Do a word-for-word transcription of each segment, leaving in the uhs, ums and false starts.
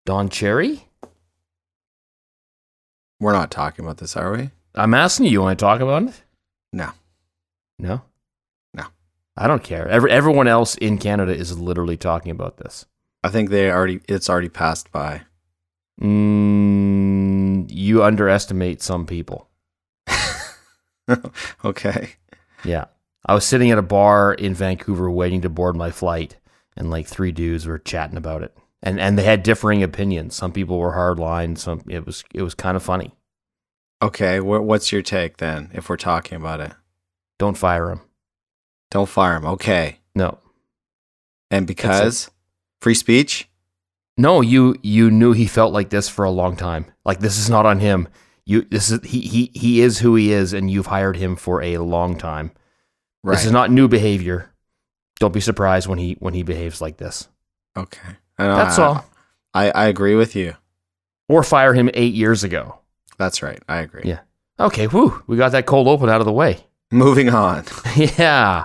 Don Cherry? We're not talking about this, are we? I'm asking you, you want to talk about it? No. No? No. I don't care. Every, everyone else in Canada is literally talking about this. I think they already. It's already passed by. Mm, you underestimate some people. Okay. Yeah. I was sitting at a bar in Vancouver waiting to board my flight, and like three dudes were chatting about it. And and they had differing opinions. Some people were hardline, some it was it was kind of funny. Okay, wh- what's your take then, if we're talking about it? Don't fire him. Don't fire him. Okay. No. And because? Free speech? No, you you knew he felt like this for a long time. Like, this is not on him. You this is he he he is who he is, and you've hired him for a long time. Right. This is not new behavior. Don't be surprised when he when he behaves like this. Okay. And That's I, all. I, I agree with you. Or fire him eight years ago. That's right. I agree. Yeah. Okay, whew. We got that cold open out of the way. Moving on. Yeah.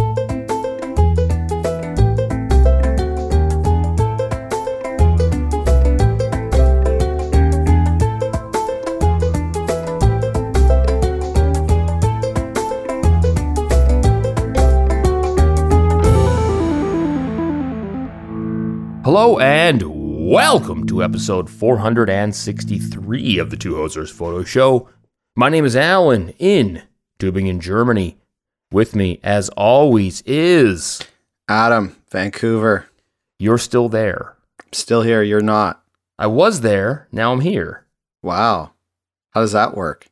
Hello and welcome to episode four hundred sixty-three of the Two Hosers Photo Show. My name is Alan in Tübingen, Germany. With me, as always, is Adam, Vancouver. You're still there. Still here. You're not. I was there. Now I'm here. Wow. How does that work?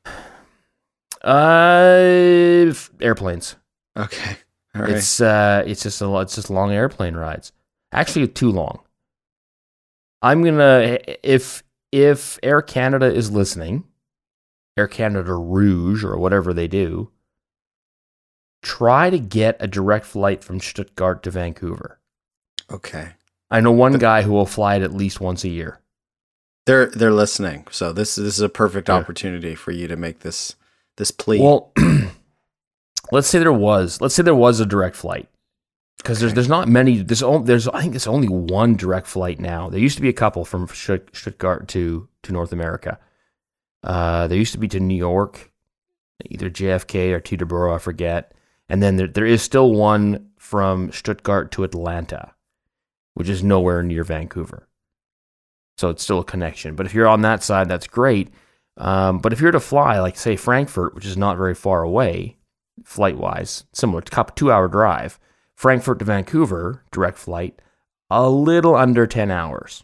Uh, f- airplanes. Okay. All right. It's uh, it's just a lo- it's just long airplane rides. Actually, too long. I'm gonna if if Air Canada is listening, Air Canada Rouge or whatever they do, try to get a direct flight from Stuttgart to Vancouver. Okay. I know one The- guy who will fly it at least once a year. They're they're listening. So this this is a perfect Yeah. opportunity for you to make this this plea. Well, let's say there was let's say there was a direct flight. Because Okay. there's there's not many. There's only, there's I think there's only one direct flight now. There used to be a couple from Stutt- Stuttgart to to North America. Uh, there used to be to New York, either J F K or Teterboro, I forget. And then there there is still one from Stuttgart to Atlanta, which is nowhere near Vancouver. So it's still a connection. But if you're on that side, that's great. Um, but if you're to fly, like say Frankfurt, which is not very far away, flight wise, similar, couple two hour drive. Frankfurt to Vancouver, direct flight, a little under ten hours.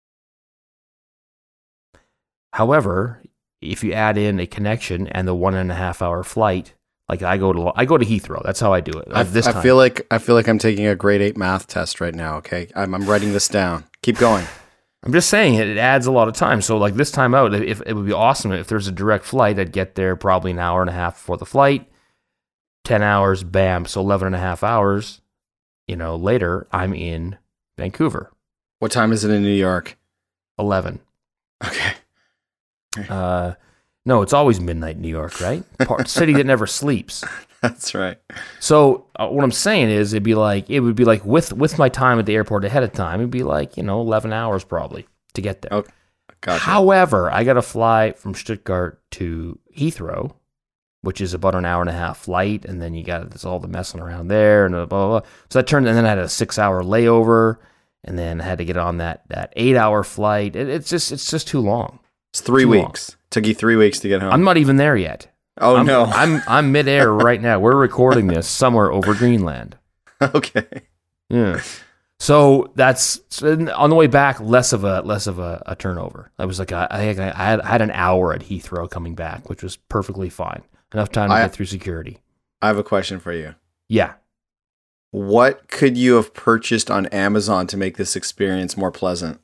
However, if you add in a connection and the one and a half hour flight, like I go to I go to Heathrow. That's how I do it. I, This I time. feel like I feel like I'm taking a grade eight math test right now. Okay, I'm, I'm writing this down. Keep going. I'm just saying it, it adds a lot of time. So like this time out, if it would be awesome if there's a direct flight, I'd get there probably an hour and a half before the flight. ten hours, bam. So eleven and a half hours. You know, later I'm in Vancouver. What time is it in New York? eleven. Okay. Uh, no, it's always midnight in New York, right? Part, city that never sleeps. That's right. So uh, what I'm saying is, it'd be like it would be like with with my time at the airport ahead of time, it'd be like you know eleven hours probably to get there. Okay. Gotcha. However, I got to fly from Stuttgart to Heathrow, which is about an hour and a half flight, and then you got there's all the messing around there and blah blah blah. So that turned, and then I had a six hour layover, and then I had to get on that that eight hour flight. It, it's just it's just too long. It's three Too weeks. long. Took you three weeks to get home. I'm not even there yet. oh I'm, no. I'm I'm midair right now. We're recording this somewhere over Greenland. Okay. Yeah. So that's so on the way back. Less of a less of a, a turnover. I was like I, I think I had I had an hour at Heathrow coming back, which was perfectly fine. Enough time to I- get through security. I have a question for you. Yeah. What could you have purchased on Amazon to make this experience more pleasant?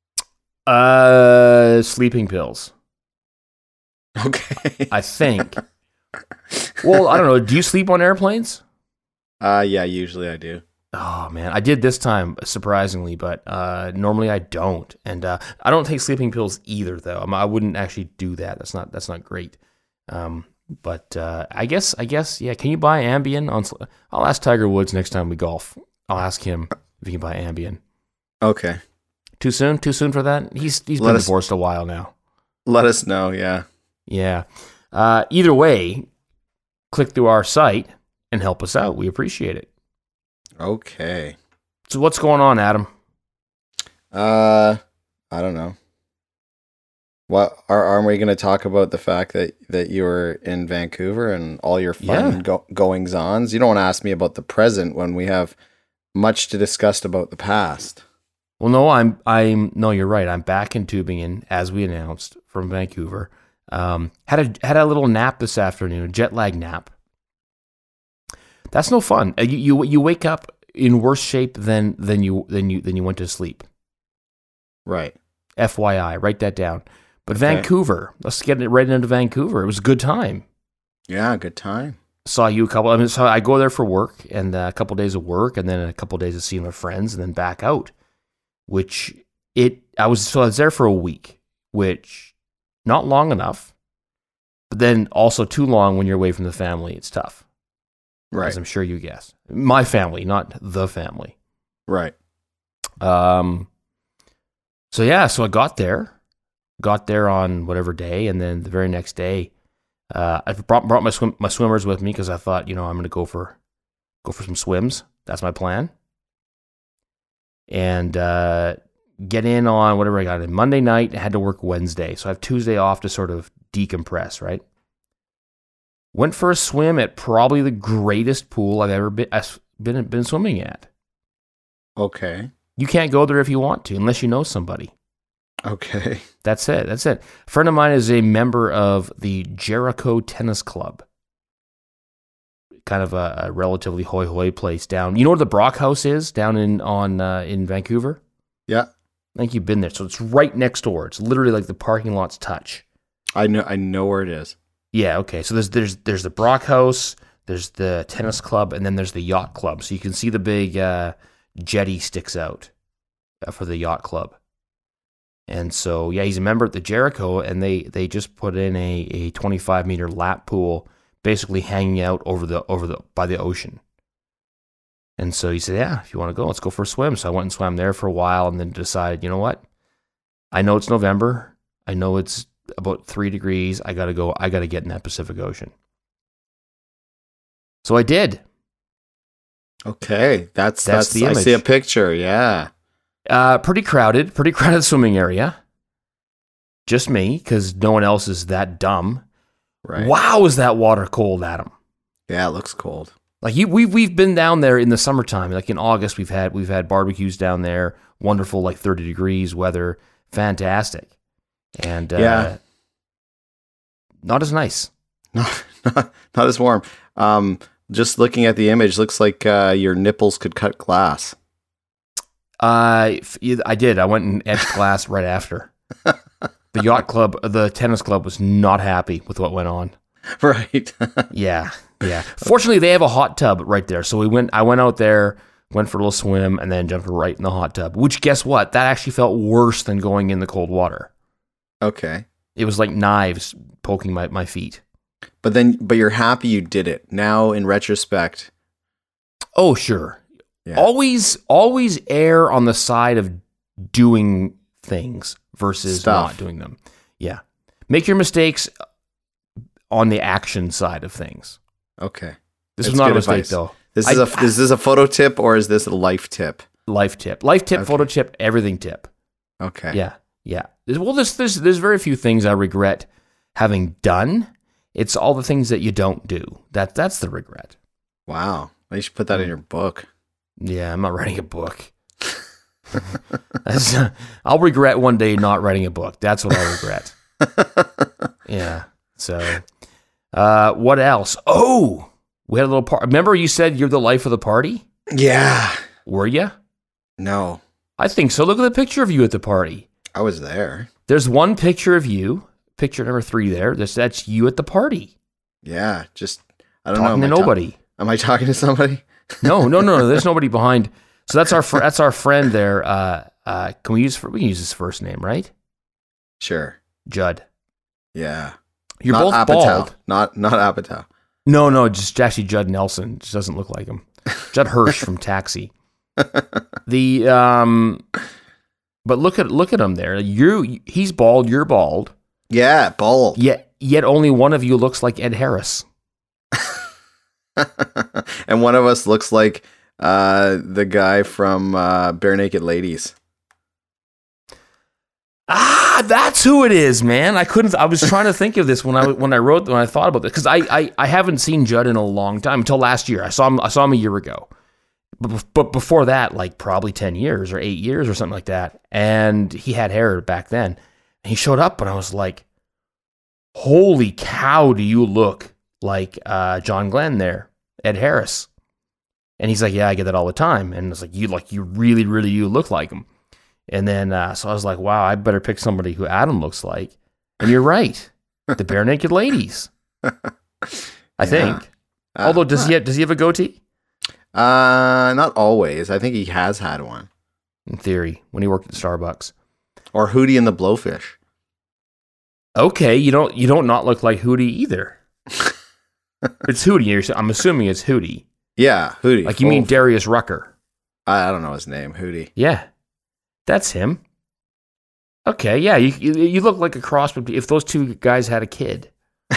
Uh, sleeping pills. Okay. I think. Well, I don't know. Do you sleep on airplanes? Uh, yeah, usually I do. Oh man, I did this time surprisingly, but uh, normally I don't, and uh, I don't take sleeping pills either. Though I'm, I wouldn't actually do that. That's not that's not great. Um, but uh, I guess I guess yeah. Can you buy Ambien on? sl- I'll ask Tiger Woods next time we golf. I'll ask him if he can buy Ambien. Okay. Too soon? Too soon for that? He's he's Let been us- divorced a while now. Let us know. Yeah. Yeah. Uh, either way, click through our site and help us out. We appreciate it. Okay. So what's going on, Adam? Uh, I don't know. What are aren't we going to talk about the fact that that you were in Vancouver and all your fun Yeah. go- goings ons? You don't want to ask me about the present when we have much to discuss about the past. Well, no, I'm I'm no, you're right. I'm back in Tübingen as we announced from Vancouver. Um, had a had a little nap this afternoon, jet lag nap. That's no fun. Uh, You you, you wake up in worse shape than than you than you than you went to sleep. Right. F Y I, write that down. But Okay. Vancouver, let's get it right into Vancouver. It was a good time. Yeah, good time. Saw you a couple. I mean, so I go there for work and uh, a couple days of work, and then a couple days of seeing my friends, and then back out. Which it, I was so I was there for a week, which not long enough, but then also too long when you're away from the family. It's tough, Right. as I'm sure you guess. My family, not the family. Right. Um. So yeah, so I got there, got there on whatever day, and then the very next day, uh, I brought brought my swim my swimmers with me because I thought, you know, I'm going to go for go for some swims. That's my plan. And uh, get in on whatever I got in Monday night. I had to work Wednesday, so I have Tuesday off to sort of decompress. Right. Went for a swim at probably the greatest pool I've ever been I've been been swimming at. Okay. You can't go there if you want to, unless you know somebody. Okay. That's it. That's it. A friend of mine is a member of the Jericho Tennis Club. Kind of a, a relatively hoi hoi place down. You know where the Brock House is down in on uh, in Vancouver? Yeah. I think you've been there. So it's right next door. It's literally like the parking lots touch. I know. I know where it is. Yeah. Okay. So there's there's there's the Brock House. There's the tennis club, and then there's the yacht club. So you can see the big uh, jetty sticks out uh, for the yacht club. And so, yeah, he's a member at the Jericho, and they, they just put in a, a twenty-five meter lap pool, basically hanging out over the over the by the ocean. And so he said, "Yeah, if you want to go, let's go for a swim." So I went and swam there for a while, and then decided, you know what? I know it's November. I know it's about three degrees. I gotta go. I gotta get in that Pacific Ocean. So I did. Okay. That's That's that's, the I image. see a picture. Yeah. Uh, pretty crowded, pretty crowded swimming area. Just me, because no one else is that dumb. Right. Wow, is that water cold, Adam? Yeah, it looks cold. Like you, we've we've been down there in the summertime. Like in August, we've had we've had barbecues down there. Wonderful, like thirty degrees weather, fantastic. And uh, Yeah. not as nice. Not, not, not as warm. Um, just looking at the image, looks like uh, your nipples could cut glass. Uh, f- I did. I went and etched glass right after. The yacht club, the tennis club, was not happy with what went on. Right. Yeah, yeah. Fortunately, they have a hot tub right there, so we went. I went out there, went for a little swim, and then jumped right in the hot tub. Which, guess what? That actually felt worse than going in the cold water. Okay. It was like knives poking my, my feet. But then, but you're happy you did it. Now, in retrospect. Oh, sure. Yeah. Always, always err on the side of doing things versus Stuff. not doing them. Yeah. Make your mistakes on the action side of things. Okay. This That's was not a good mistake, advice. though. This I- is a is this a photo tip or is this a life tip? Life tip. Life tip, Okay. photo tip, everything tip. Okay. Yeah, yeah. There's- Well, there's, there's there's very few things I regret having done. It's all the things that you don't do. That that's the regret. Wow. You should put that in your book. Yeah, I'm not writing a book. That's, uh, I'll regret one day not writing a book. That's what I regret. Yeah. So, uh, what else? Oh, we had a little part. Remember, you said you're the life of the party. Yeah. Were you? No, I think so. Look at the picture of you at the party. I was there. There's one picture of you. Picture number three there. That's, that's you at the party. Yeah. Just I don't Talking know. to Am I ta- nobody. am I talking to somebody? No, no, no, no. There's nobody behind. So that's our fr- that's our friend there. Uh, uh, can we use we can use his first name, right? Sure. Judd. Yeah. You're not both Apatow. bald. Not not Apatow. No, no, just actually Judd Nelson. Just doesn't look like him. Judd Hirsch from Taxi. The um, But look at look at him there. You he's bald, you're bald. Yeah, bald. Yet yet only one of you looks like Ed Harris. And one of us looks like uh, the guy from uh, Bare Naked Ladies. Ah, that's who it is, man. I couldn't. I was trying to think of this when I when I wrote when I thought about this because I, I I haven't seen Judd in a long time until last year. I saw him. I saw him a year ago, but but before that, like probably ten years or eight years or something like that. And he had hair back then. And he showed up, and I was like, "Holy cow! Do you look like uh, John Glenn there, Ed Harris?" And he's like, "Yeah, I get that all the time." And it's like, "You like you really really you look like him." And then, uh, so I was like, wow, I better pick somebody who Adam looks like. And you're right. The Bare Naked Ladies. I yeah. think. Uh, Although, does he have, does he have a goatee? Uh, not always. I think he has had one. In theory, when he worked at Starbucks. Or Hootie and the Blowfish. Okay, you don't you don't not look like Hootie either. It's Hootie. I'm assuming it's Hootie. Yeah, Hootie. Like you mean Darius Rucker. I don't know his name, Hootie. Yeah. That's him. Okay, yeah, you, you you look like a cross between if those two guys had a kid,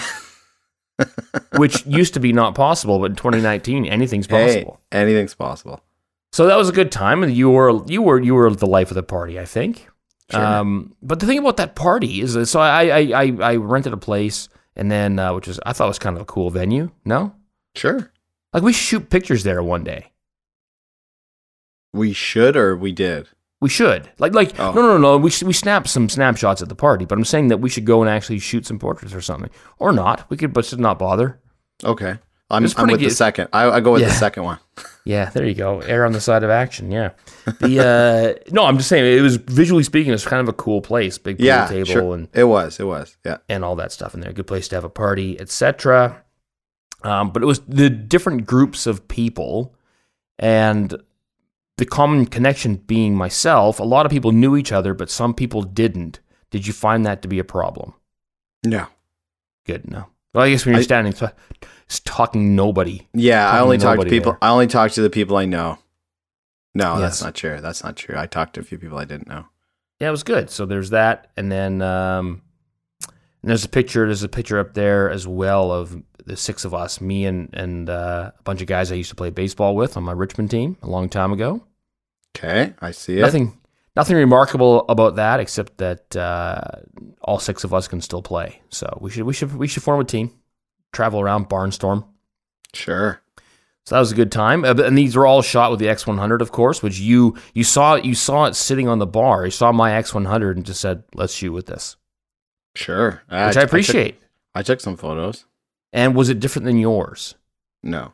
which used to be not possible, but in twenty nineteen, anything's possible. Hey, anything's possible. So that was a good time, and you were you were you were the life of the party, I think. Sure. Um, but the thing about that party is, that, so I I, I I rented a place, and then uh, which was I thought was kind of a cool venue. No, sure. Like we should shoot pictures there one day. We should, or we did. We should. Like, like oh. no, no, no. We we snapped some snapshots at the party, but I'm saying that we should go and actually shoot some portraits or something, or not. We could, but just not bother. Okay, I'm I'm with good. the second. I, I go with yeah. the second one. Yeah, there you go. Err on the side of action. Yeah. The uh, no, I'm just saying it was visually speaking, it's kind of a cool place. Big pool yeah, table sure. and it was, it was, yeah, and all that stuff in there. Good place to have a party, et cetera. Um, but it was the different groups of people and. The common connection being myself, a lot of people knew each other, but some people didn't. Did you find that to be a problem? No. Good, no. Well, I guess when you're I, standing, t- talking nobody. Yeah, talking I only talk to people. There. I only talk to the people I know. No, yes. that's not true. That's not true. I talked to a few people I didn't know. Yeah, it was good. So there's that, and then um, and there's a picture. There's a picture up there as well of the six of us, me and and uh, a bunch of guys I used to play baseball with on my Richmond team a long time ago. Okay, I see it. Nothing, nothing remarkable about that except that uh, all six of us can still play. So we should, we should, we should form a team, travel around, barnstorm. Sure. So that was a good time, and these were all shot with the X one hundred, of course. Which you you saw you saw it sitting on the bar. You saw my X one hundred and just said, "Let's shoot with this." Sure, which I, I appreciate. I took, I took some photos. And was it different than yours? No.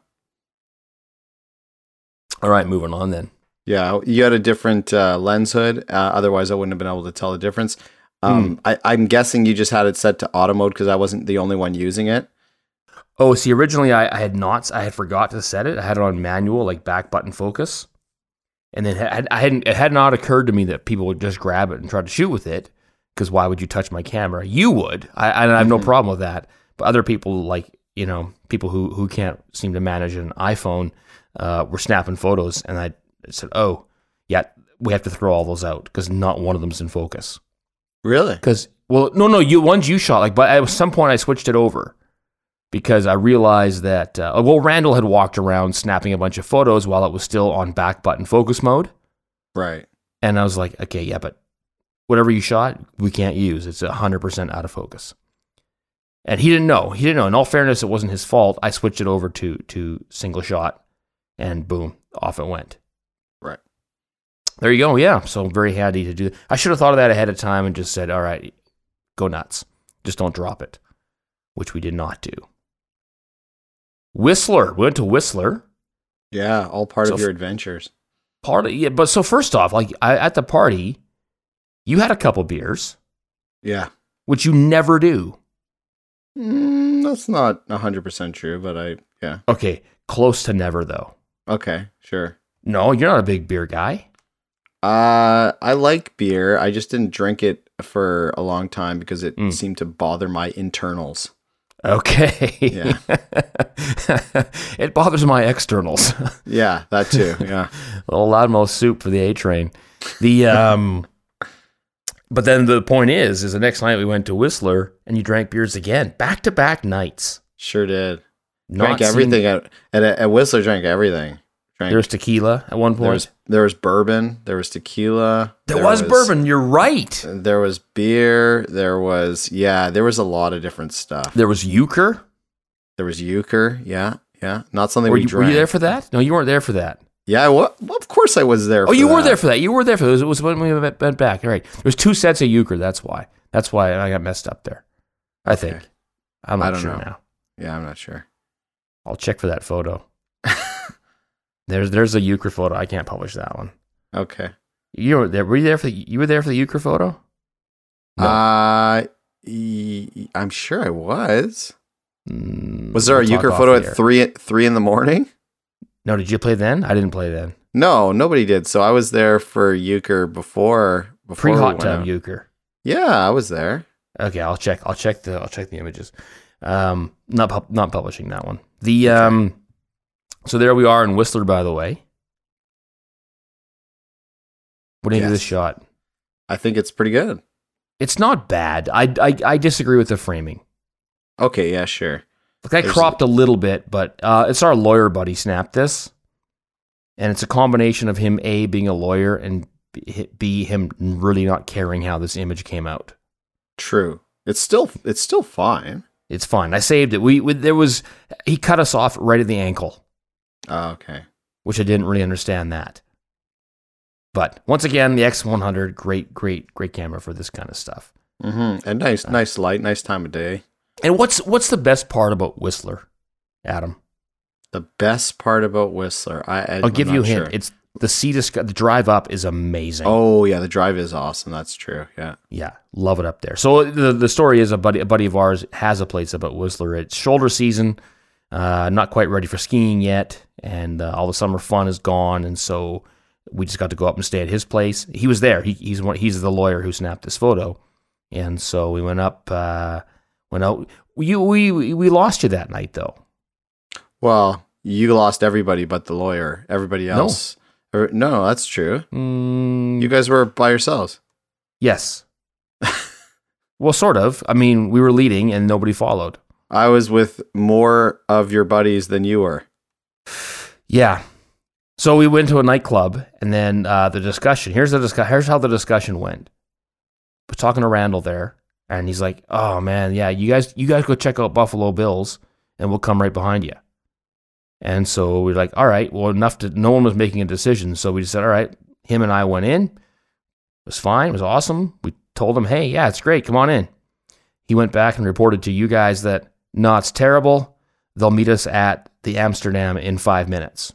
All right, moving on then. Yeah, you had a different uh, lens hood. Uh, otherwise, I wouldn't have been able to tell the difference. Um, mm. I, I'm guessing you just had it set to auto mode because I wasn't the only one using it. Oh, see, originally I, I had not. I had forgot to set it. I had it on manual, like back button focus, and then had, I hadn't. It had not occurred to me that people would just grab it and try to shoot with it. Because why would you touch my camera? You would. I, I have no mm-hmm. problem with that. But other people, like you know, people who who can't seem to manage an iPhone, uh, were snapping photos, and I said, "Oh, yeah, we have to throw all those out because not one of them's in focus." Really? Because well, no, no, you ones you shot like, but at some point I switched it over because I realized that uh, well, Randall had walked around snapping a bunch of photos while it was still on back button focus mode, right? And I was like, okay, yeah, but whatever you shot, we can't use. It's a hundred percent out of focus. And he didn't know. He didn't know. In all fairness, it wasn't his fault. I switched it over to to single shot, and boom, off it went. Right. There you go. Yeah. So very handy to do. I should have thought of that ahead of time and just said, all right, go nuts. Just don't drop it, which we did not do. Whistler. We went to Whistler. Yeah, all part so of your adventures. Part of yeah, but so first off, like I, at the party, you had a couple beers. Yeah. Which you never do. Mm, that's not one hundred percent true, but I, yeah. Okay, close to never, though. Okay, sure. No, you're not a big beer guy. Uh, I like beer. I just didn't drink it for a long time because it Mm. seemed to bother my internals. Okay. Yeah. It bothers my externals. Yeah, that too, yeah. A little loudmouth soup for the A train. The, um... But then the point is, is the next night we went to Whistler and you drank beers again, back to back nights. Sure did. Not Drank everything seeing- at, at at Whistler. Drank everything. Drank, There was tequila at one there point. was there was bourbon. There was tequila. There, was, bourbon. You're right. There was beer. There was yeah. There was a lot of different stuff. There was euchre. There was euchre. Yeah, yeah. Not something Were we you, drank. were you there for that? No, you weren't there for that. Yeah, well, well, of course I was there. Oh, for you were that. there for that. You were there for that. It was, it was when we went went back. All right. There was two sets of euchre. That's why. That's why I got messed up there. I think. Okay. I'm not I don't sure know. now. Yeah, I'm not sure. I'll check for that photo. there's there's a euchre photo. I can't publish that one. Okay. You were there. Were you there for the, you were there for the euchre photo? No. Uh, y- I'm sure I was. Mm, Was there we'll a talk euchre off photo the at air. three three in the morning? No, did you play then? I didn't play then. No, nobody did. So I was there for euchre before before Pre we hot went tub out. euchre. Yeah, I was there. Okay, I'll check. I'll check the. I'll check the images. Um, not pub- not publishing that one. The um, so there we are in Whistler, by the way. What do you think of Yes. this shot? I think it's pretty good. It's not bad. I, I I disagree with the framing. Okay, yeah, sure. Like I There's- cropped a little bit, but uh, it's our lawyer buddy snapped this, and it's a combination of him A being a lawyer and B, B him really not caring how this image came out. True. It's still it's still fine. It's fine. I saved it. We, we there was he cut us off right at the ankle, Oh, okay. which I didn't really understand that. But once again, the X one hundred, great, great, great camera for this kind of stuff. Mm-hmm. And nice, nice light, nice time of day. And what's what's the best part about Whistler, Adam? The best part about Whistler, I, I I'll give I'm you a not hint. sure. It's the seat is, the drive up is amazing. Oh yeah, the drive is awesome. That's true. Yeah. Yeah, love it up there. So the the story is a buddy a buddy of ours has a place up at Whistler. It's shoulder season, uh, not quite ready for skiing yet, and uh, all the summer fun is gone. And so we just got to go up and stay at his place. He was there. He, he's one, he's the lawyer who snapped this photo, and so we went up. Uh, went out. You we we lost you that night though. Well, you lost everybody but the lawyer. Everybody No. else. Or- no, that's true. Mm, You guys were by yourselves. yes. Well, sort of. I mean, we were leading and nobody followed. I was with more of your buddies than you were. Yeah. So we went to a nightclub, and then uh, the discussion. Here's the discuss. Here's how the discussion went. I was talking to Randall there, and he's like, "Oh man, yeah, you guys, you guys go check out Buffalo Bills, and we'll come right behind you." And so we're like, "All right." Well, enough to no one was making a decision, so we just said, "All right." Him and I went in. It was fine. It was awesome. We told him, "Hey, yeah, it's great. Come on in." He went back and reported to you guys that no, it's terrible. They'll meet us at the Amsterdam in five minutes.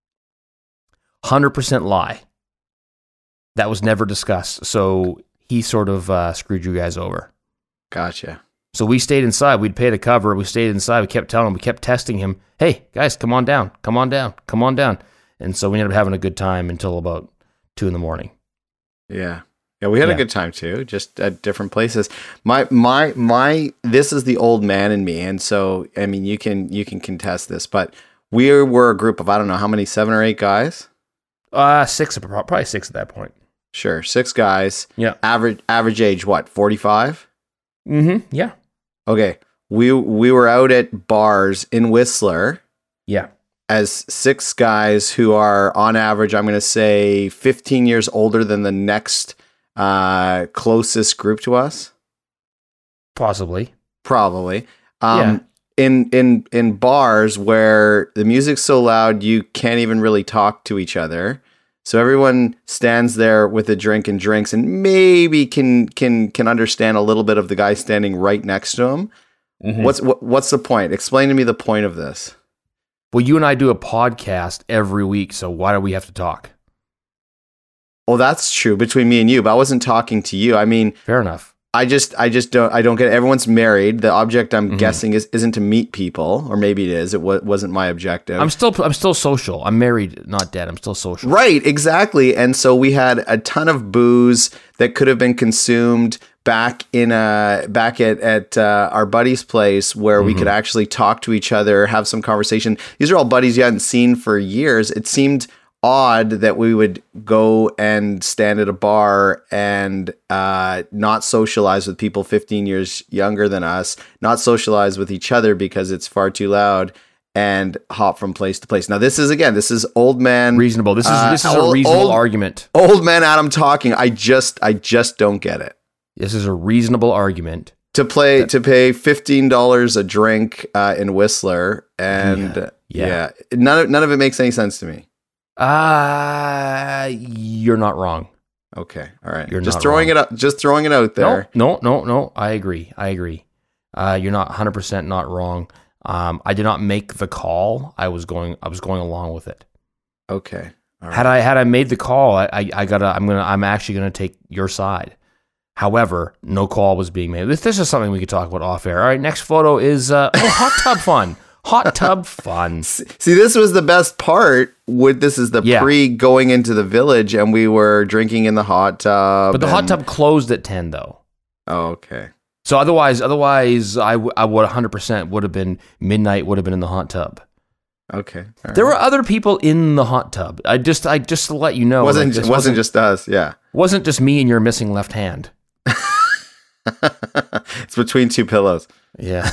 one hundred percent lie. That was never discussed. So he sort of uh, screwed you guys over. Gotcha. So we stayed inside. We'd paid a cover. We stayed inside. We kept telling him, we kept testing him. Hey, guys, come on down. Come on down. Come on down. And so we ended up having a good time until about two in the morning. Yeah. Yeah, we had Yeah. a good time too, just at different places. My my my this is the old man in me, and so I mean you can you can contest this, but we were a group of I don't know how many, seven or eight guys. Uh, six, probably six at that point. Sure, six guys. Yeah. Average average age what? forty-five? Mm-hmm. Yeah. Okay. We we were out at bars in Whistler Yeah. as six guys who are on average, I'm going to say fifteen years older than the next uh, closest group to us. Possibly. Probably. Um, in in in bars where the music's so loud you can't even really talk to each other. So everyone stands there with a drink and drinks and maybe can can can understand a little bit of the guy standing right next to him. Mhm. What's what, what's the point? Explain to me the point of this. Well, you and I do a podcast every week, so why do we have to talk? Well, that's true between me and you, but I wasn't talking to you. I mean, Fair enough. I just I just don't I don't get it. Everyone's married. The object I'm Mhm. guessing is isn't to meet people, or maybe it is. It wa- wasn't my objective. I'm still I'm still social. I'm married, not dead. I'm still social. Right, exactly. And so we had a ton of booze that could have been consumed back in a back at at uh, our buddy's place where we could actually talk to each other, have some conversation. These are all buddies you hadn't seen for years. It seemed odd that we would go and stand at a bar and uh, not socialize with people fifteen years younger than us, not socialize with each other because it's far too loud, and hop from place to place. Now, this is, again, this is old man. Reasonable. This is uh, this is old, a reasonable old, argument. Old man Adam talking. I just, I just don't get it. This is a reasonable argument. To play, to pay fifteen dollars a drink uh, in Whistler, and yeah, Yeah. yeah, none of, none of it makes any sense to me. Uh, you're not wrong. Okay, all right. You're just not throwing wrong. it up, just throwing it out there. No, no, no, no. I agree. I agree. Uh, you're not one hundred percent not wrong. Um, I did not make the call. I was going. I was going along with it. Okay. All right. Had I had I made the call, I, I, I gotta. I'm gonna. I'm actually gonna take your side. However, no call was being made. This, this is something we could talk about off air. All right. Next photo is uh, oh, hot tub fun. Hot tub fun. See, this was the best part. With this is the Yeah. pre going into the village, and we were drinking in the hot tub. But the hot and- tub closed at ten though. Oh, okay. So otherwise, otherwise, I, w- I would one hundred percent would have been midnight. Would have been in the hot tub. Okay. All There right. were other people in the hot tub. I just, I just to let you know, wasn't like, this wasn't just us. Yeah. wasn't just me and your missing left hand. It's between two pillows. Yeah,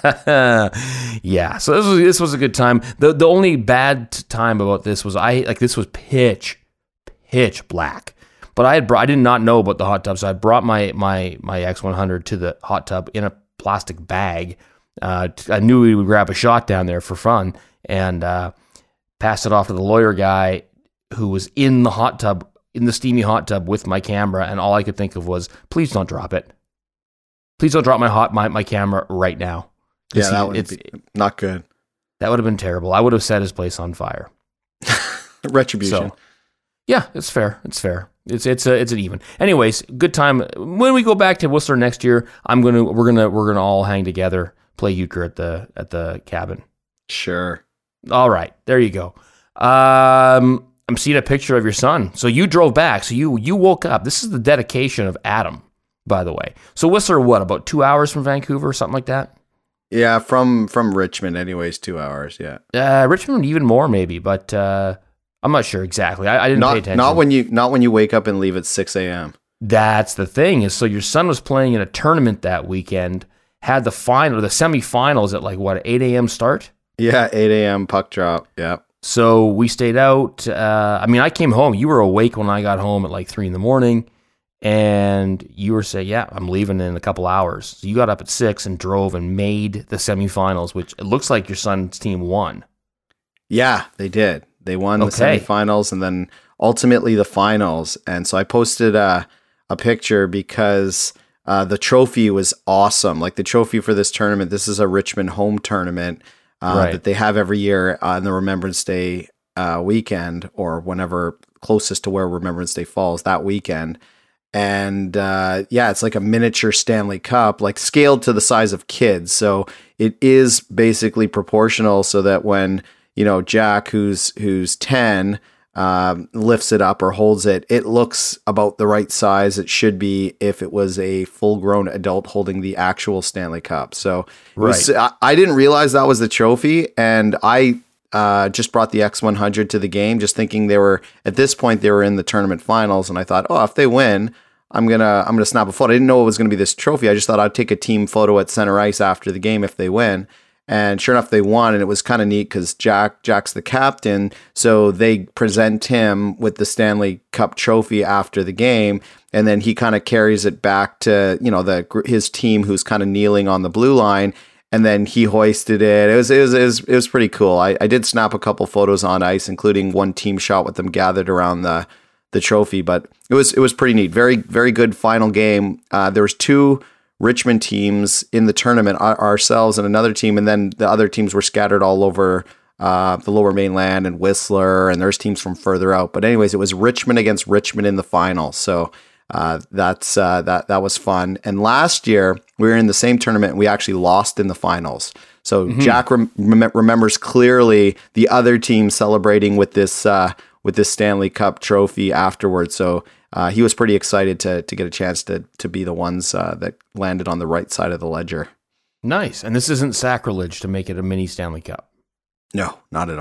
yeah. So this was this was a good time. the The only bad t- time about this was I like this was pitch, pitch black. But I had brought, I did not know about the hot tub, so I brought my my my X one hundred to the hot tub in a plastic bag. Uh, t- I knew we would grab a shot down there for fun, and uh, passed it off to the lawyer guy who was in the hot tub, in the steamy hot tub with my camera, and all I could think of was, please don't drop it. Please don't drop my hot my, my camera right now. Yeah, that he- would it's- be not good. that would have been terrible. I would have set his place on fire. Retribution. So, yeah, it's fair. It's fair. It's it's a it's an even. Anyways, good time. When we go back to Whistler next year, I'm gonna we're gonna we're gonna all hang together, play euchre at the at the cabin. Sure. All right, there you go. Um, I'm seeing a picture of your son. So you drove back. So you you woke up. This is the dedication of Adam, by the way. So Whistler, what, about two hours from Vancouver or something like that? Yeah, from from Richmond, anyways, two hours. Yeah. Uh, Richmond, even more maybe, but uh, I'm not sure exactly. I, I didn't pay Not attention. not when you not when you wake up and leave at six a.m. That's the thing is, so your son was playing in a tournament that weekend, had the final, the semifinals at like what, eight a.m. start? Yeah, eight a.m. puck drop. Yeah. So we stayed out. Uh, I mean, I came home. You were awake when I got home at like three in the morning, and you were saying, "Yeah, I'm leaving in a couple hours." So you got up at six and drove and made the semifinals, which it looks like your son's team won. Yeah, they did. They won the Okay. semifinals and then ultimately the finals. And so I posted a, a picture because uh, the trophy was awesome. Like the trophy for this tournament, this is a Richmond home tournament uh, Right. that they have every year on the Remembrance Day uh, weekend, or whenever closest to where Remembrance Day falls, that weekend. And uh, yeah, it's like a miniature Stanley Cup, like scaled to the size of kids. So it is basically proportional, so that when, you know, Jack, who's who's ten, um, lifts it up or holds it, it looks about the right size it should be if it was a full-grown adult holding the actual Stanley Cup. So it was, I, I didn't realize that was the trophy, and I uh, just brought the X one hundred to the game, just thinking they were, at this point, they were in the tournament finals, and I thought, oh, if they win, I'm gonna I'm gonna snap a photo. I didn't know it was gonna be this trophy. I just thought I'd take a team photo at center ice after the game if they win. And sure enough, they won, and it was kind of neat because Jack Jack's the captain, so they present him with the Stanley Cup trophy after the game, and then he kind of carries it back to, you know, the his team, who's kind of kneeling on the blue line, and then he hoisted it. It was it was it was, it was pretty cool. I, I did snap a couple photos on ice, including one team shot with them gathered around the the trophy, but it was it was pretty neat. Very very good final game. Uh, there was two Richmond teams in the tournament, our, ourselves and another team, and then the other teams were scattered all over uh, the Lower Mainland and Whistler, and there's teams from further out. But anyways, it was Richmond against Richmond in the final, so uh, that's uh, that that was fun. And last year we were in the same tournament, and we actually lost in the finals. So mm-hmm. Jack rem- rem- remembers clearly the other team celebrating with this uh, with this Stanley Cup trophy afterwards. So. Uh, he was pretty excited to to get a chance to to be the ones uh, that landed on the right side of the ledger. Nice. And this isn't sacrilege to make it a mini Stanley Cup. No, not at all.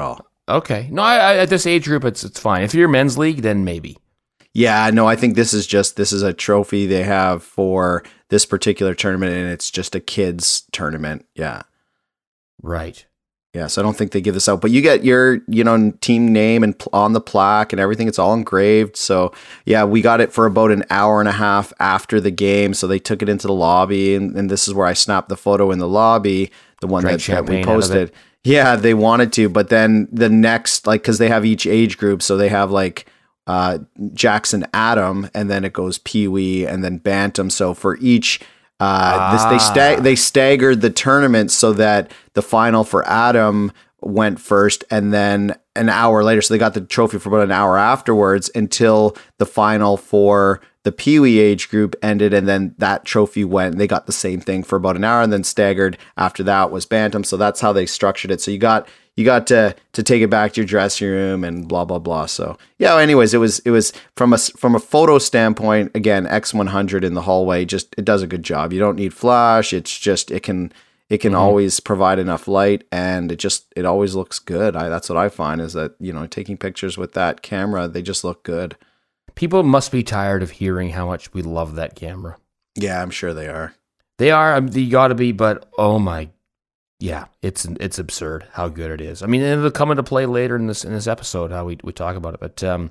Okay. No, I, I, at this age group, it's it's fine. If you're men's league, then maybe. Yeah, no, I think this is just this is a trophy they have for this particular tournament, and it's just a kids tournament. Yeah. Right. Yeah, so I don't think they give this out, but you get your, you know, team name and pl- on the plaque and everything. It's all engraved. So yeah, we got it for about an hour and a half after the game. So they took it into the lobby, and, and this is where I snapped the photo in the lobby, the one that, that we posted. Yeah, they wanted to, but then the next, like, because they have each age group, so they have like uh, Jackson Adam, and then it goes Pee Wee, and then Bantam. So for each. Uh, ah. this, they stag- they staggered the tournament so that the final for Adam went first, and then an hour later, so they got the trophy for about an hour afterwards until the final for the Pee Wee age group ended, and then that trophy went. And they got the same thing for about an hour, and then staggered after that was Bantam. So that's how they structured it. So you got you got to to take it back to your dressing room and blah blah blah. So yeah. Anyways, it was it was from a from a photo standpoint. Again, X one hundred in the hallway, just it does a good job. You don't need flash. It's just it can it can mm-hmm. always provide enough light, and it just it always looks good. I that's what I find is that, you know, taking pictures with that camera, they just look good. People must be tired of hearing how much we love that camera. Yeah, I'm sure they are. They are. They got to be, but oh my. Yeah, it's it's absurd how good it is. I mean, it'll come into play later in this in this episode how we we talk about it. But um,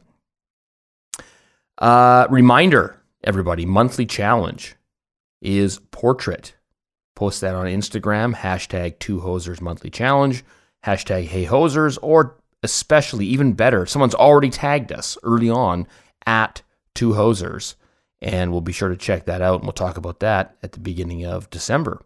uh, reminder, everybody, monthly challenge is portrait. Post that on Instagram, hashtag Two Hosers Monthly Challenge, hashtag Hey Hosers, or especially even better, someone's already tagged us early on at Two Hosers, and we'll be sure to check that out, and we'll talk about that at the beginning of December.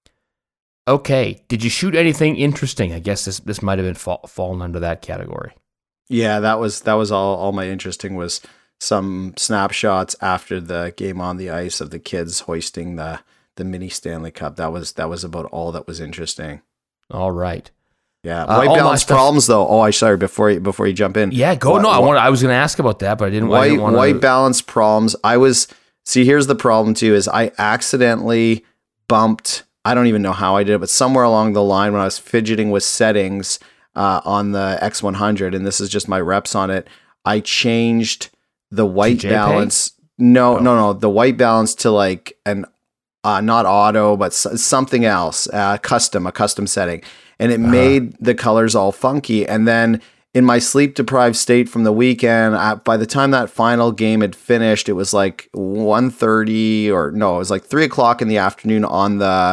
Okay, did you shoot anything interesting? I guess this this might have been fall, fallen under that category. Yeah, that was that was all. All my interesting was some snapshots after the game on the ice of the kids hoisting the the mini Stanley Cup. That was that was about all that was interesting. All right. Yeah, white uh, balance problems though. Oh, I sorry before you before you jump in. Yeah, go. What, no, I want. I was going to ask about that, but I didn't. White I didn't wanna... white balance problems. I was see. Here's the problem too: is I accidentally bumped. I don't even know how I did it, but somewhere along the line when I was fidgeting with settings uh, on the X one hundred, and this is just my reps on it, I changed the white balance. No, oh. no, no, the white balance to like an uh, not auto, but s- something else, uh, custom, a custom setting. And it uh-huh. made the colors all funky. And then in my sleep deprived state from the weekend, I, by the time that final game had finished, it was like one thirty or no, it was like three o'clock in the afternoon on the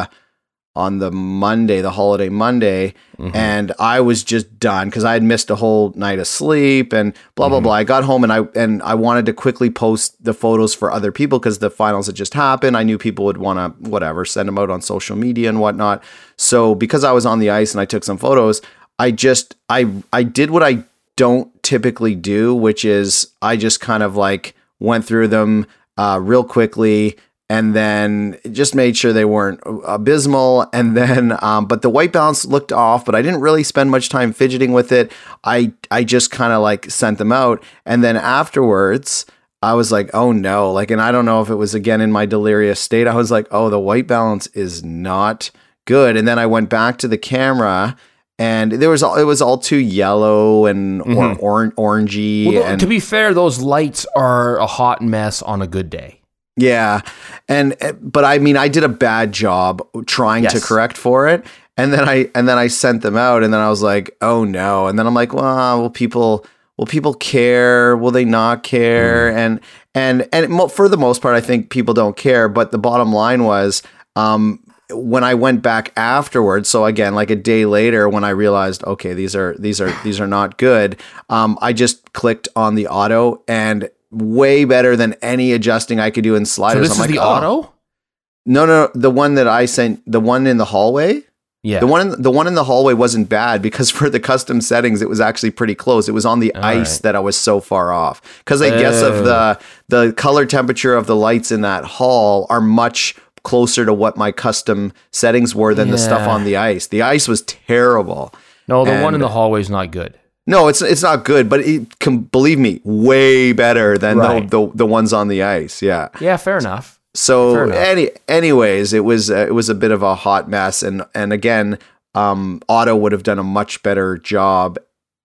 on the Monday, the holiday Monday. Mm-hmm. And I was just done because I had missed a whole night of sleep and blah, blah, mm-hmm. blah. I got home and I and I wanted to quickly post the photos for other people because the finals had just happened. I knew people would want to, whatever, send them out on social media and whatnot. So because I was on the ice and I took some photos, I just, I, I did what I don't typically do, which is I just kind of like went through them uh, real quickly, and then just made sure they weren't abysmal. And then, um, but the white balance looked off, but I didn't really spend much time fidgeting with it. I, I just kind of like sent them out. And then afterwards I was like, oh no, like, and I don't know if it was again in my delirious state. I was like, oh, the white balance is not good. And then I went back to the camera and there was all, it was all too yellow and mm-hmm. or, or orangey. Well, and to be fair, those lights are a hot mess on a good day. Yeah. And, but I mean, I did a bad job trying yes. to correct for it. And then I, and then I sent them out and then I was like, oh no. And then I'm like, well, will people, will people care? Will they not care? Mm. And, and, and for the most part, I think people don't care. But the bottom line was, um, when I went back afterwards, so again, like a day later, when I realized, okay, these are, these are, these are not good. Um, I just clicked on the auto and way better than any adjusting I could do in sliders. So this I'm is like, the oh. auto? No, no, the one that I sent, the one in the hallway. Yeah. The one in, the one in the hallway wasn't bad because for the custom settings, it was actually pretty close. It was on the All ice right. that I was so far off. Because I oh. guess of the the color temperature of the lights in that hall are much closer to what my custom settings were than yeah. the stuff on the ice. The ice was terrible. No, the and one in the hallway is not good. No, it's it's not good, but it can, believe me, way better than right. the, the the ones on the ice. Yeah. Yeah, fair enough. So fair enough. any anyways, it was uh, it was a bit of a hot mess, and and again, um, Otto would have done a much better job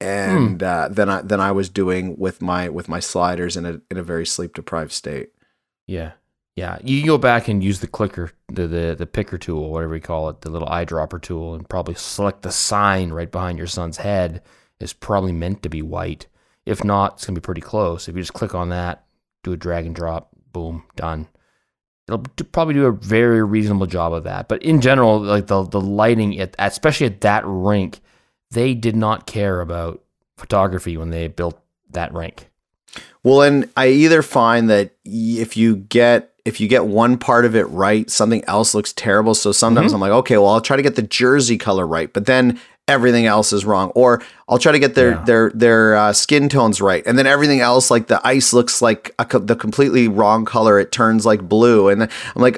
and hmm. uh, than I than I was doing with my with my sliders in a in a very sleep deprived state. Yeah, yeah. You can go back and use the clicker, the the the picker tool, whatever you call it, the little eyedropper tool, and probably select the sign right behind your son's head. Is probably meant to be white. If not, it's gonna be pretty close. If you just click on that, do a drag and drop, boom, done. It'll probably do a very reasonable job of that. But in general, like the the lighting, at, especially at that rink, they did not care about photography when they built that rink. Well, and I either find that if you get if you get one part of it right, something else looks terrible. So sometimes mm-hmm. I'm like, okay, well, I'll try to get the jersey color right, but then everything else is wrong. Or I'll try to get their yeah. their their uh, skin tones right, and then everything else, like the ice looks like a co- the completely wrong color. It turns like blue, and I'm like,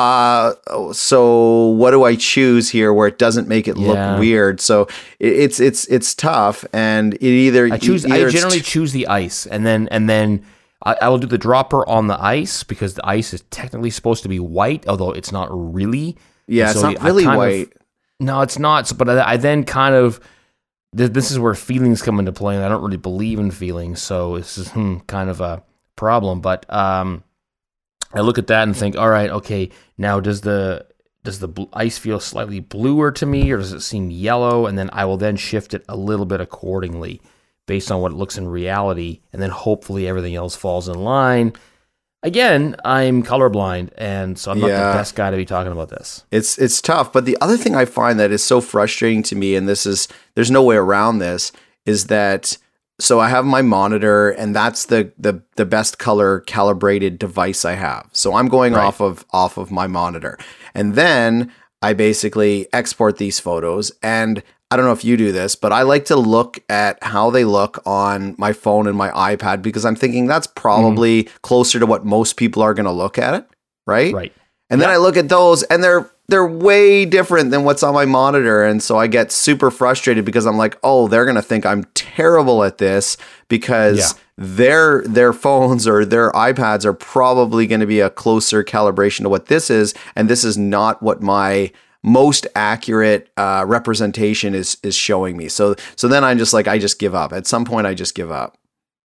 uh so what do I choose here where it doesn't make it look yeah. weird? So it, it's it's it's tough, and it either I choose. Either I generally t- choose the ice, and then and then. I, I will do the dropper on the ice because the ice is technically supposed to be white, although it's not really. Yeah, so it's not really white. Of, no, it's not. So, but I, I then kind of, th- this is where feelings come into play, and I don't really believe in feelings, so this is hmm, kind of a problem. But um, I look at that and think, all right, okay, now does the does the bl- ice feel slightly bluer to me, or does it seem yellow? And then I will then shift it a little bit accordingly, based on what it looks in reality, and then hopefully everything else falls in line. Again, I'm colorblind, and so I'm not yeah. the best guy to be talking about this. It's it's tough, but the other thing I find that is so frustrating to me, and this is there's no way around this, is that so I have my monitor, and that's the the the best color calibrated device I have. So I'm going right. off of off of my monitor, and then I basically export these photos, and I don't know if you do this, but I like to look at how they look on my phone and my iPad because I'm thinking that's probably mm-hmm. closer to what most people are going to look at it, right? Right. And yep. then I look at those and they're they're way different than what's on my monitor, and so I get super frustrated because I'm like, "Oh, they're going to think I'm terrible at this because yeah. their their phones or their iPads are probably going to be a closer calibration to what this is, and this is not what my most accurate uh, representation is is showing me." So so then I'm just like, I just give up. At some point, I just give up.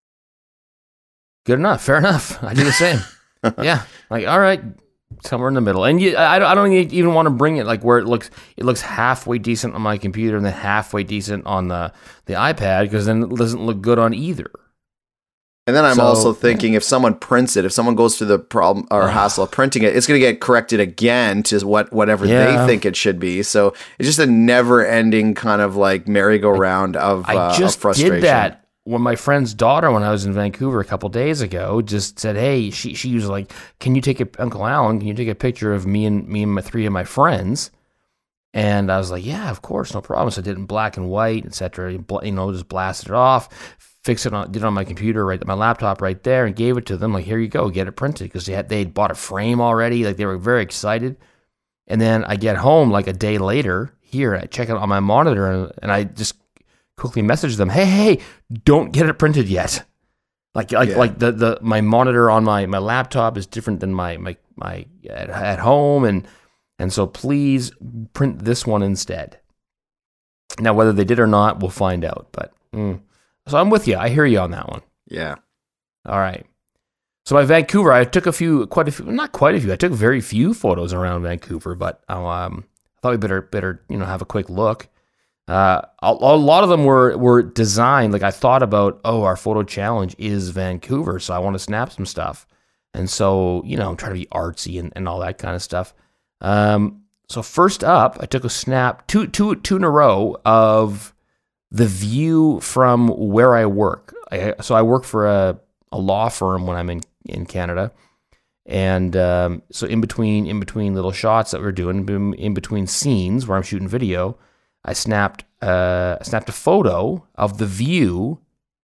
Good enough. Fair enough. I do the same. Yeah. Like, all right, somewhere in the middle. And you, I, I don't even want to bring it like where it looks it looks halfway decent on my computer and then halfway decent on the, the iPad, because then it doesn't look good on either. And then I'm so, also thinking yeah. if someone prints it, if someone goes through the problem or uh, hassle of printing it, it's going to get corrected again to what whatever yeah. they think it should be. So it's just a never-ending kind of like merry-go-round of, I uh, just of frustration. did that when my friend's daughter, when I was in Vancouver a couple days ago, just said, "Hey," she she was like, "Can you take a Uncle Alan? Can you take a picture of me and me and my three of my friends?" And I was like, "Yeah, of course, no problem." So I did it in black and white, et cetera. You know, just blasted it off. Fix it on, did it on my computer, right, my laptop right there, and gave it to them. Like, here you go, get it printed, because they had they had bought a frame already. Like, they were very excited. And then I get home like a day later. Here, I check it on my monitor, and, and I just quickly message them, "Hey, hey, don't get it printed yet." Like, like, yeah. like the, the my monitor on my, my laptop is different than my my my at, at home, and and so please print this one instead. Now, whether they did or not, we'll find out. But. Mm. So I'm with you. I hear you on that one. Yeah. All right. So by Vancouver, I took a few, quite a few, not quite a few. I took very few photos around Vancouver, but um, I thought we better, better, you know, have a quick look. Uh, a, a lot of them were were designed. Like, I thought about, oh, our photo challenge is Vancouver, so I want to snap some stuff, and so you know, I'm trying to be artsy and, and all that kind of stuff. Um, so first up, I took a snap, two two two in a row of the view from where I work. I, so I work for a, a law firm when I'm in, in Canada. And um, so in between in between little shots that we're doing, in between scenes where I'm shooting video, I snapped uh, snapped a photo of the view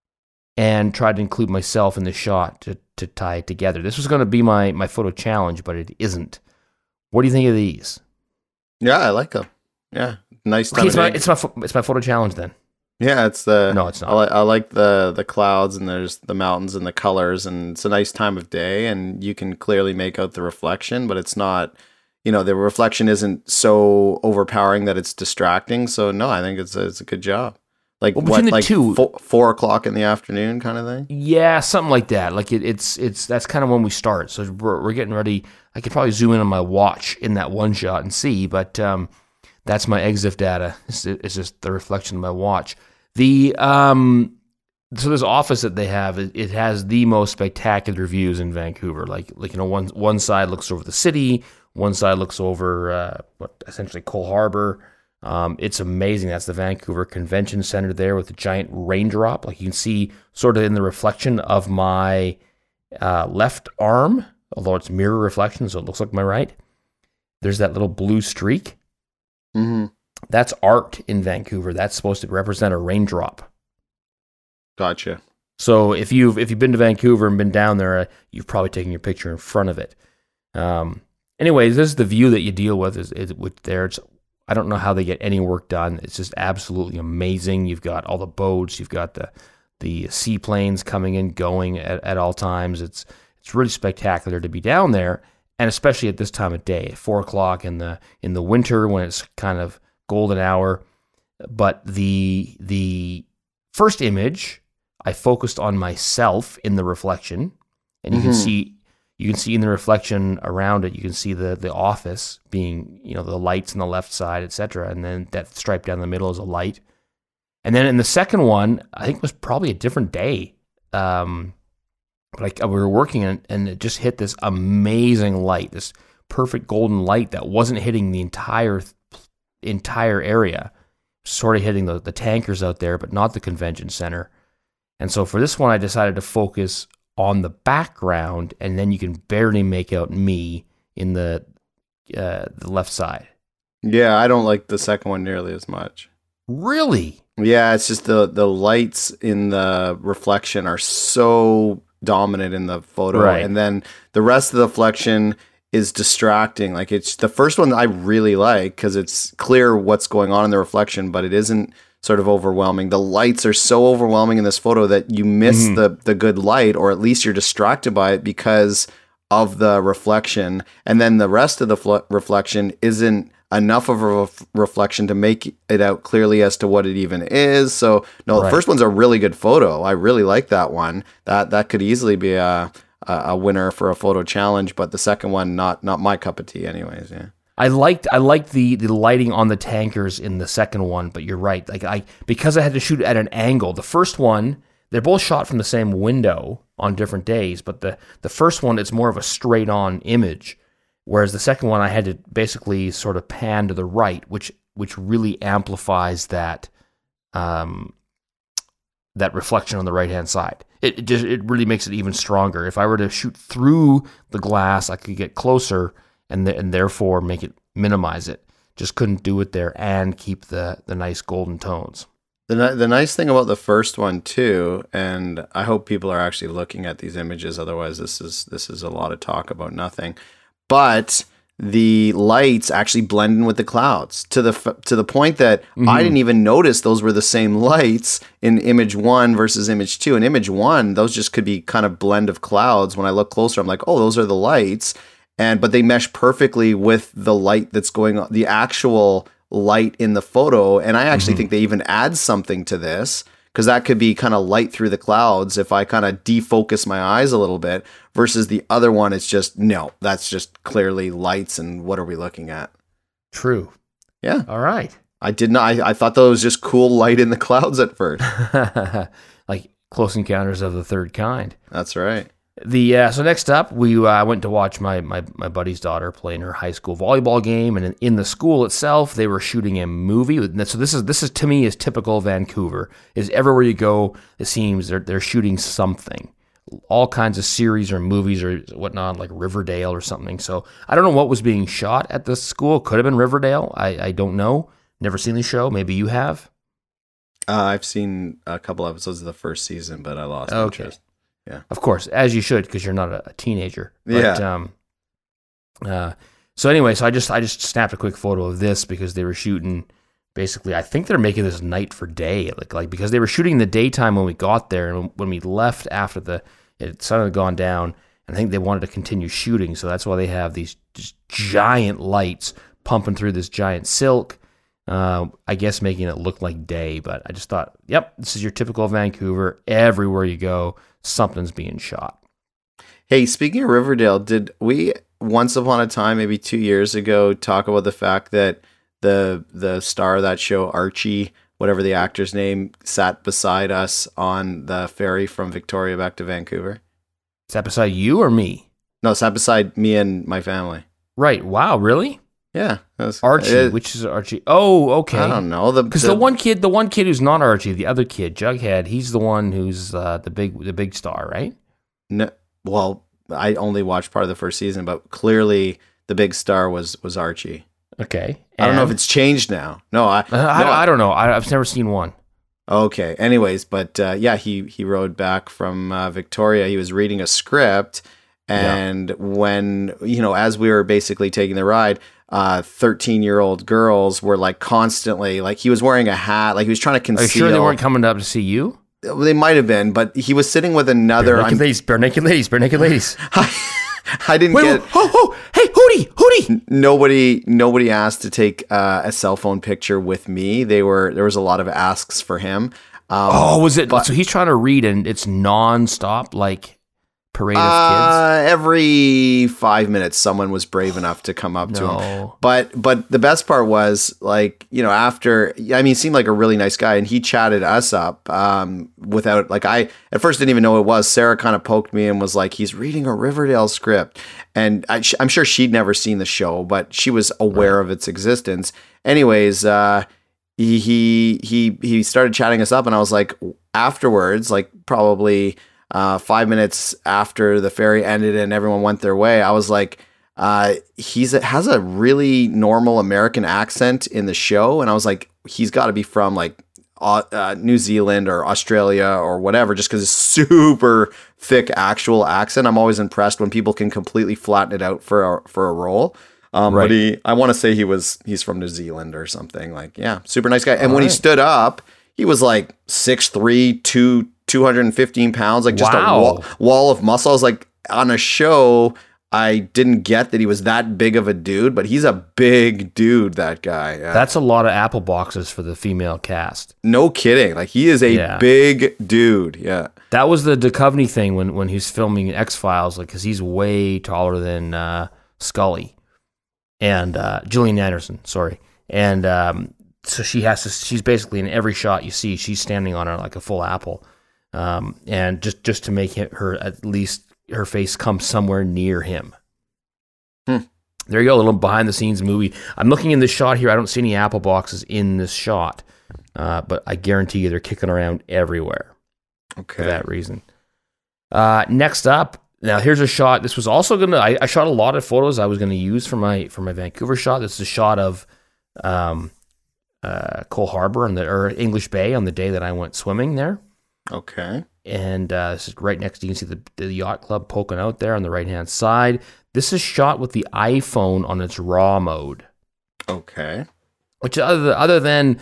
and tried to include myself in the shot to, to tie it together. This was going to be my, my photo challenge, but it isn't. What do you think of these? Yeah, I like them. Yeah, nice time. Okay, it's, my, it's, my, it's my photo challenge then. Yeah, it's the no, it's not. I, li- I like the the clouds, and there's the mountains and the colors, and it's a nice time of day, and you can clearly make out the reflection, but it's not, you know, the reflection isn't so overpowering that it's distracting. So no, I think it's a, it's a good job. Like well, what, the like two, four, four o'clock in the afternoon kind of thing? Yeah, something like that. Like it, it's it's that's kind of when we start. So we're, we're getting ready. I could probably zoom in on my watch in that one shot and see, but um, that's my EXIF data. It's, it's just the reflection of my watch. The um, so this office that they have, it, it has the most spectacular views in Vancouver. Like like you know, one one side looks over the city, one side looks over uh, what essentially Cole Harbour. Um, it's amazing. That's the Vancouver Convention Center there with the giant raindrop. Like you can see sort of in the reflection of my uh, left arm, although it's mirror reflection, so it looks like my right. There's that little blue streak. Mm-hmm. That's art in Vancouver. That's supposed to represent a raindrop. Gotcha. So if you've if you've been to Vancouver and been down there, uh, you've probably taken your picture in front of it. Um, anyways, this is the view that you deal with. Is, is with there. It's, I don't know how they get any work done. It's just absolutely amazing. You've got all the boats. You've got the the seaplanes coming and going at, at all times. It's it's really spectacular to be down there, and especially at this time of day, at four o'clock in the in the winter when it's kind of golden hour. But the the first image, I focused on myself in the reflection, and you mm-hmm. can see. You can see in the reflection around it, you can see the, the office being, you know, the lights on the left side, et cetera. And then that stripe down the middle is a light. And then in the second one, I think it was probably a different day. Um, like we were working and, and it just hit this amazing light, this perfect golden light that wasn't hitting the entire entire area, sort of hitting the, the tankers out there, but not the convention center. And so for this one, I decided to focus on the background, and then you can barely make out me in the uh, the left side. Yeah, I don't like the second one nearly as much. Really? Yeah, it's just the the lights in the reflection are so dominant in the photo, right. And then the rest of the reflection is distracting. Like it's the first one I really like because it's clear what's going on in the reflection, but it isn't sort of overwhelming. The lights are so overwhelming in this photo that you miss mm-hmm. the the good light, or at least you're distracted by it because of the reflection. And then the rest of the fl- reflection isn't enough of a ref- reflection to make it out clearly as to what it even is. So no, the right. first one's a really good photo. I really like that one. That that could easily be a a winner for a photo challenge, but the second one, not not my cup of tea anyways. Yeah. I liked I liked the, the lighting on the tankers in the second one, but you're right. Like I because I had to shoot at an angle. The first one, they're both shot from the same window on different days, but the, the first one, it's more of a straight on image, whereas the second one I had to basically sort of pan to the right, which which really amplifies that um that reflection on the right hand side. It it just it really makes it even stronger. If I were to shoot through the glass, I could get closer. And, th- and therefore make it minimize it. Just couldn't do it there and keep the, the nice golden tones. The the nice thing about the first one too, and I hope people are actually looking at these images. Otherwise, this is this is a lot of talk about nothing. But the lights actually blend in with the clouds to the f- to the point that mm-hmm. I didn't even notice those were the same lights in image one versus image two. In image one, those just could be kind of blend of clouds. When I look closer, I'm like, oh, those are the lights. And but they mesh perfectly with the light that's going on, the actual light in the photo. And I actually mm-hmm. think they even add something to this because that could be kind of light through the clouds if I kind of defocus my eyes a little bit versus the other one. It's just, no, that's just clearly lights. And what are we looking at? True. Yeah. All right. I did not, I, I thought that was just cool light in the clouds at first. Like Close Encounters of the Third Kind. That's right. The uh, so next up, we uh, went to watch my, my my buddy's daughter play in her high school volleyball game, and in, in the school itself, they were shooting a movie. So this is this is to me is typical Vancouver. Is everywhere you go, it seems they're they're shooting something, all kinds of series or movies or whatnot, like Riverdale or something. So I don't know what was being shot at the school. Could have been Riverdale. I I don't know. Never seen the show. Maybe you have. Uh, I've seen a couple episodes of the first season, but I lost okay. interest. Yeah, of course, as you should, because you're not a, a teenager. But, yeah. Um, uh, so anyway, so I just I just snapped a quick photo of this because they were shooting. Basically, I think they're making this night for day, like like because they were shooting in the daytime when we got there, and when we left after the it sun had gone down. And I think they wanted to continue shooting, so that's why they have these just giant lights pumping through this giant silk. Uh, I guess making it look like day, but I just thought, yep, this is your typical Vancouver. Everywhere you go, something's being shot. Hey, speaking of Riverdale, did we once upon a time, maybe two years ago, talk about the fact that the the star of that show, Archie, whatever the actor's name, sat beside us on the ferry from Victoria back to Vancouver? Is that beside you or me? No, sat beside me and my family. Right. Wow. Really? Yeah. Was, Archie. it, which is Archie? Oh, okay. I don't know. The Because the, the one kid, the one kid who's not Archie, the other kid, Jughead, he's the one who's uh, the big, the big star, right? No. Well, I only watched part of the first season, but clearly the big star was was Archie. Okay. And I don't know if it's changed now. No, I. Uh, I, no, I don't know. I, I've never seen one. Okay. Anyways, but uh, yeah, he he rode back from uh, Victoria. He was reading a script, and yeah. when you know, as we were basically taking the ride, uh, thirteen-year-old girls were like constantly like he was wearing a hat, like he was trying to conceal. Are you sure they weren't coming up to see you? They might have been, but he was sitting with another. Bare naked ladies, bare naked ladies, bare naked ladies. I didn't Wait, get. Oh, oh, hey, Hootie, Hootie. Nobody, nobody asked to take uh, a cell phone picture with me. They were there was a lot of asks for him. Um, oh, was it? But, so he's trying to read, and it's nonstop, like parade of uh, kids. Every five minutes, someone was brave enough to come up no. to him. But but the best part was like you know after I mean he seemed like a really nice guy, and he chatted us up um, without like I at first didn't even know who it was. Sarah kind of poked me and was like, he's reading a Riverdale script, and I, I'm sure she'd never seen the show, but she was aware right. of its existence. Anyways, uh, he he he he started chatting us up, and I was like afterwards, like probably. Uh, five minutes after the ferry ended and everyone went their way, I was like, uh, he's a, has a really normal American accent in the show. And I was like, he's got to be from like uh, uh, New Zealand or Australia or whatever, just because it's super thick actual accent. I'm always impressed when people can completely flatten it out for a, for a role. Um, right. But he, I want to say he was, he's from New Zealand or something. Like, yeah, super nice guy. And All when right. he stood up, he was like six three, two two hundred fifteen pounds, like just wow. a wall, wall of muscle. I was like, on a show, I didn't get that he was that big of a dude, but he's a big dude, that guy. Yeah. That's a lot of apple boxes for the female cast. No kidding. Like, he is a yeah. big dude. Yeah. That was the Duchovny thing when, when he was filming X-Files, like, because he's way taller than uh, Scully. And uh, Gillian Anderson, sorry. And um, so she has to, she's basically in every shot you see, she's standing on her like a full apple. Um, and just, just to make it, her at least her face come somewhere near him. Hmm. There you go, a little behind the scenes movie. I'm looking in this shot here. I don't see any apple boxes in this shot, uh, but I guarantee you they're kicking around everywhere. Okay, for that reason. Uh, next up, now here's a shot. This was also gonna. I, I shot a lot of photos I was gonna use for my for my Vancouver shot. This is a shot of um, uh, Cole Harbor on the or English Bay on the day that I went swimming there. Okay. And uh, this is right next to, you can see the, the yacht club poking out there on the right-hand side. This is shot with the iPhone on its RAW mode. Okay. Which other, other than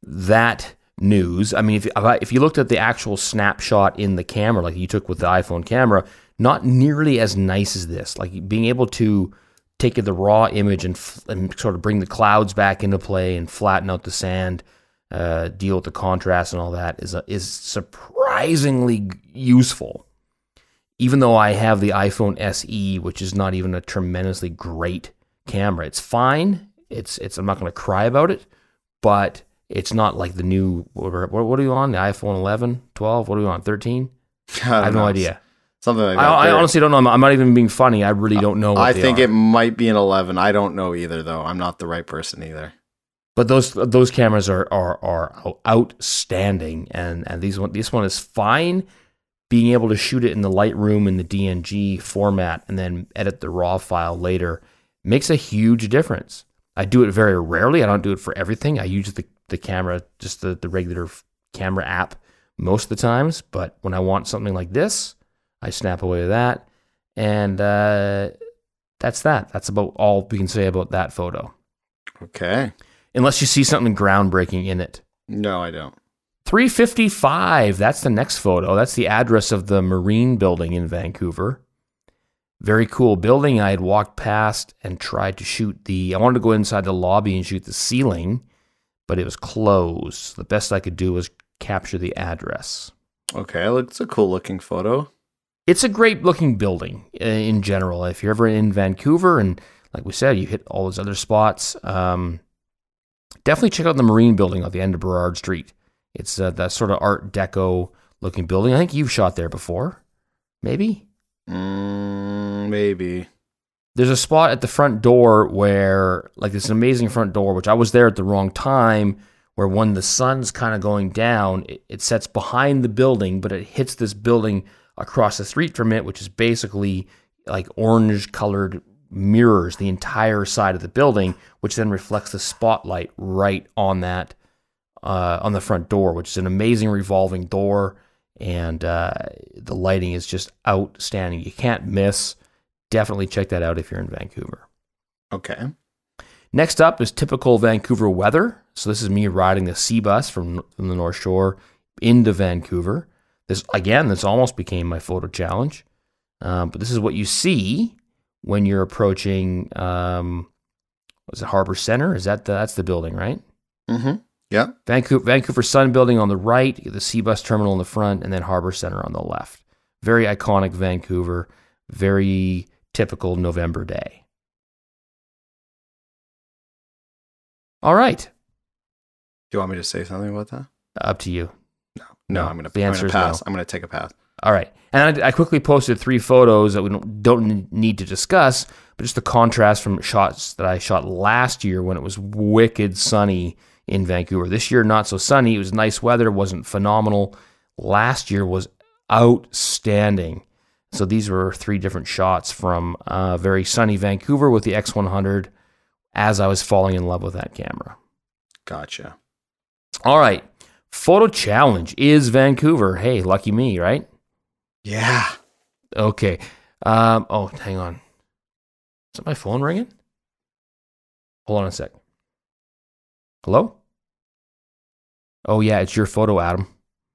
that news, I mean, if, if you looked at the actual snapshot in the camera, like you took with the iPhone camera, not nearly as nice as this. Like being able to take the raw image and, and sort of bring the clouds back into play and flatten out the sand, Uh, deal with the contrast and all that is uh, is surprisingly useful. Even though I have the iPhone S E, which is not even a tremendously great camera, it's fine. It's it's I'm not going to cry about it, but it's not like the new. What, what are you on? The iPhone eleven, twelve? What are you on? thirteen? I, I have no know. idea. Something like that. I, I honestly don't know. I'm, I'm not even being funny. I really don't know. What I they think are. It might be an eleven. I don't know either, though. I'm not the right person either. But those those cameras are are are outstanding, and and these one this one is fine. Being able to shoot it in the Lightroom in the D N G format and then edit the RAW file later makes a huge difference. I do it very rarely. I don't do it for everything. I use the the camera, just the the regular camera app most of the times. But when I want something like this, I snap away to that, and uh, that's that. That's about all we can say about that photo. Okay. Unless you see something groundbreaking in it. No, I don't. three fifty-five, that's the next photo. That's the address of the Marine building in Vancouver. Very cool building. I had walked past and tried to shoot the, I wanted to go inside the lobby and shoot the ceiling, but it was closed. The best I could do was capture the address. Okay, it's a cool looking photo. It's a great looking building in general. If you're ever in Vancouver, and like we said, you hit all those other spots, um, definitely check out the Marine Building at the end of Burrard Street. It's uh, that sort of Art Deco looking building. I think you've shot there before. Maybe? Mm, maybe. There's a spot at the front door where, like, this amazing front door, which I was there at the wrong time, where when the sun's kind of going down, it, it sets behind the building, but it hits this building across the street from it, which is basically like orange-colored mirrors the entire side of the building, which then reflects the spotlight right on that, uh, on the front door, which is an amazing revolving door, and uh, the lighting is just outstanding. You can't miss. Definitely check that out if you're in Vancouver. Okay. Next up is typical Vancouver weather. So this is me riding the sea bus from, from the North Shore into Vancouver. This, again, this almost became my photo challenge. Um, but this is what you see when you're approaching, um, was it Harbor Center? Is that the, that's the building, right? Mm-hmm. Yeah. Vancouver, Vancouver Sun Building on the right, the sea bus terminal in the front, and then Harbor Center on the left. Very iconic Vancouver, very typical November day. All right. Do you want me to say something about that? Up to you. No, no, No, I'm gonna, the I'm answer gonna is pass. no. I'm gonna take a pass. All right. And I, I quickly posted three photos that we don't, don't need to discuss, but just the contrast from shots that I shot last year when it was wicked sunny in Vancouver. This year, not so sunny. It was nice weather, wasn't phenomenal. Last year was outstanding. So these were three different shots from uh, very sunny Vancouver with the X one hundred as I was falling in love with that camera. Gotcha. All right. Photo challenge is Vancouver. Hey, lucky me, right? Yeah. Okay. Um, oh, hang on. Is that my phone ringing? Hold on a sec. Hello? Oh, yeah, it's your photo, Adam.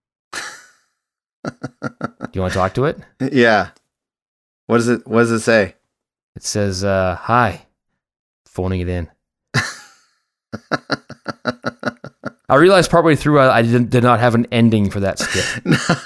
Do you want to talk to it? Yeah. What does it, what does it say? It says, uh, hi. Phoning it in. I realized partway through I, I did, did not have an ending for that skit.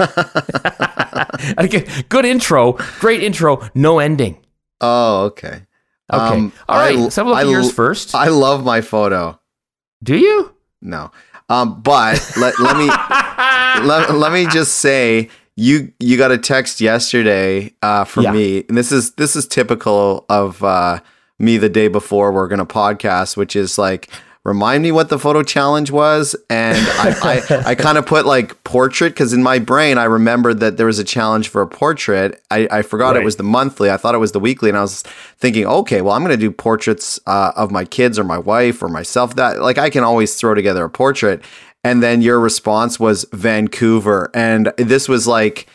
Okay, good intro, great intro, no ending. Oh, okay. Okay, Um, all right. I- So have a look I at yours l- first. I love my photo. Do you? No. Um, but let, let me let, let me just say you you got a text yesterday uh, from Yeah. me, and this is this is typical of uh, me the day before we're gonna podcast, which is like, remind me what the photo challenge was, and I I, I kind of put like portrait, because in my brain I remembered that there was a challenge for a portrait. I, I forgot Right. it was the monthly. I thought it was the weekly, and I was thinking, okay, well, I'm gonna do portraits uh, of my kids or my wife or myself. That, like, I can always throw together a portrait. And then your response was Vancouver, and this was like,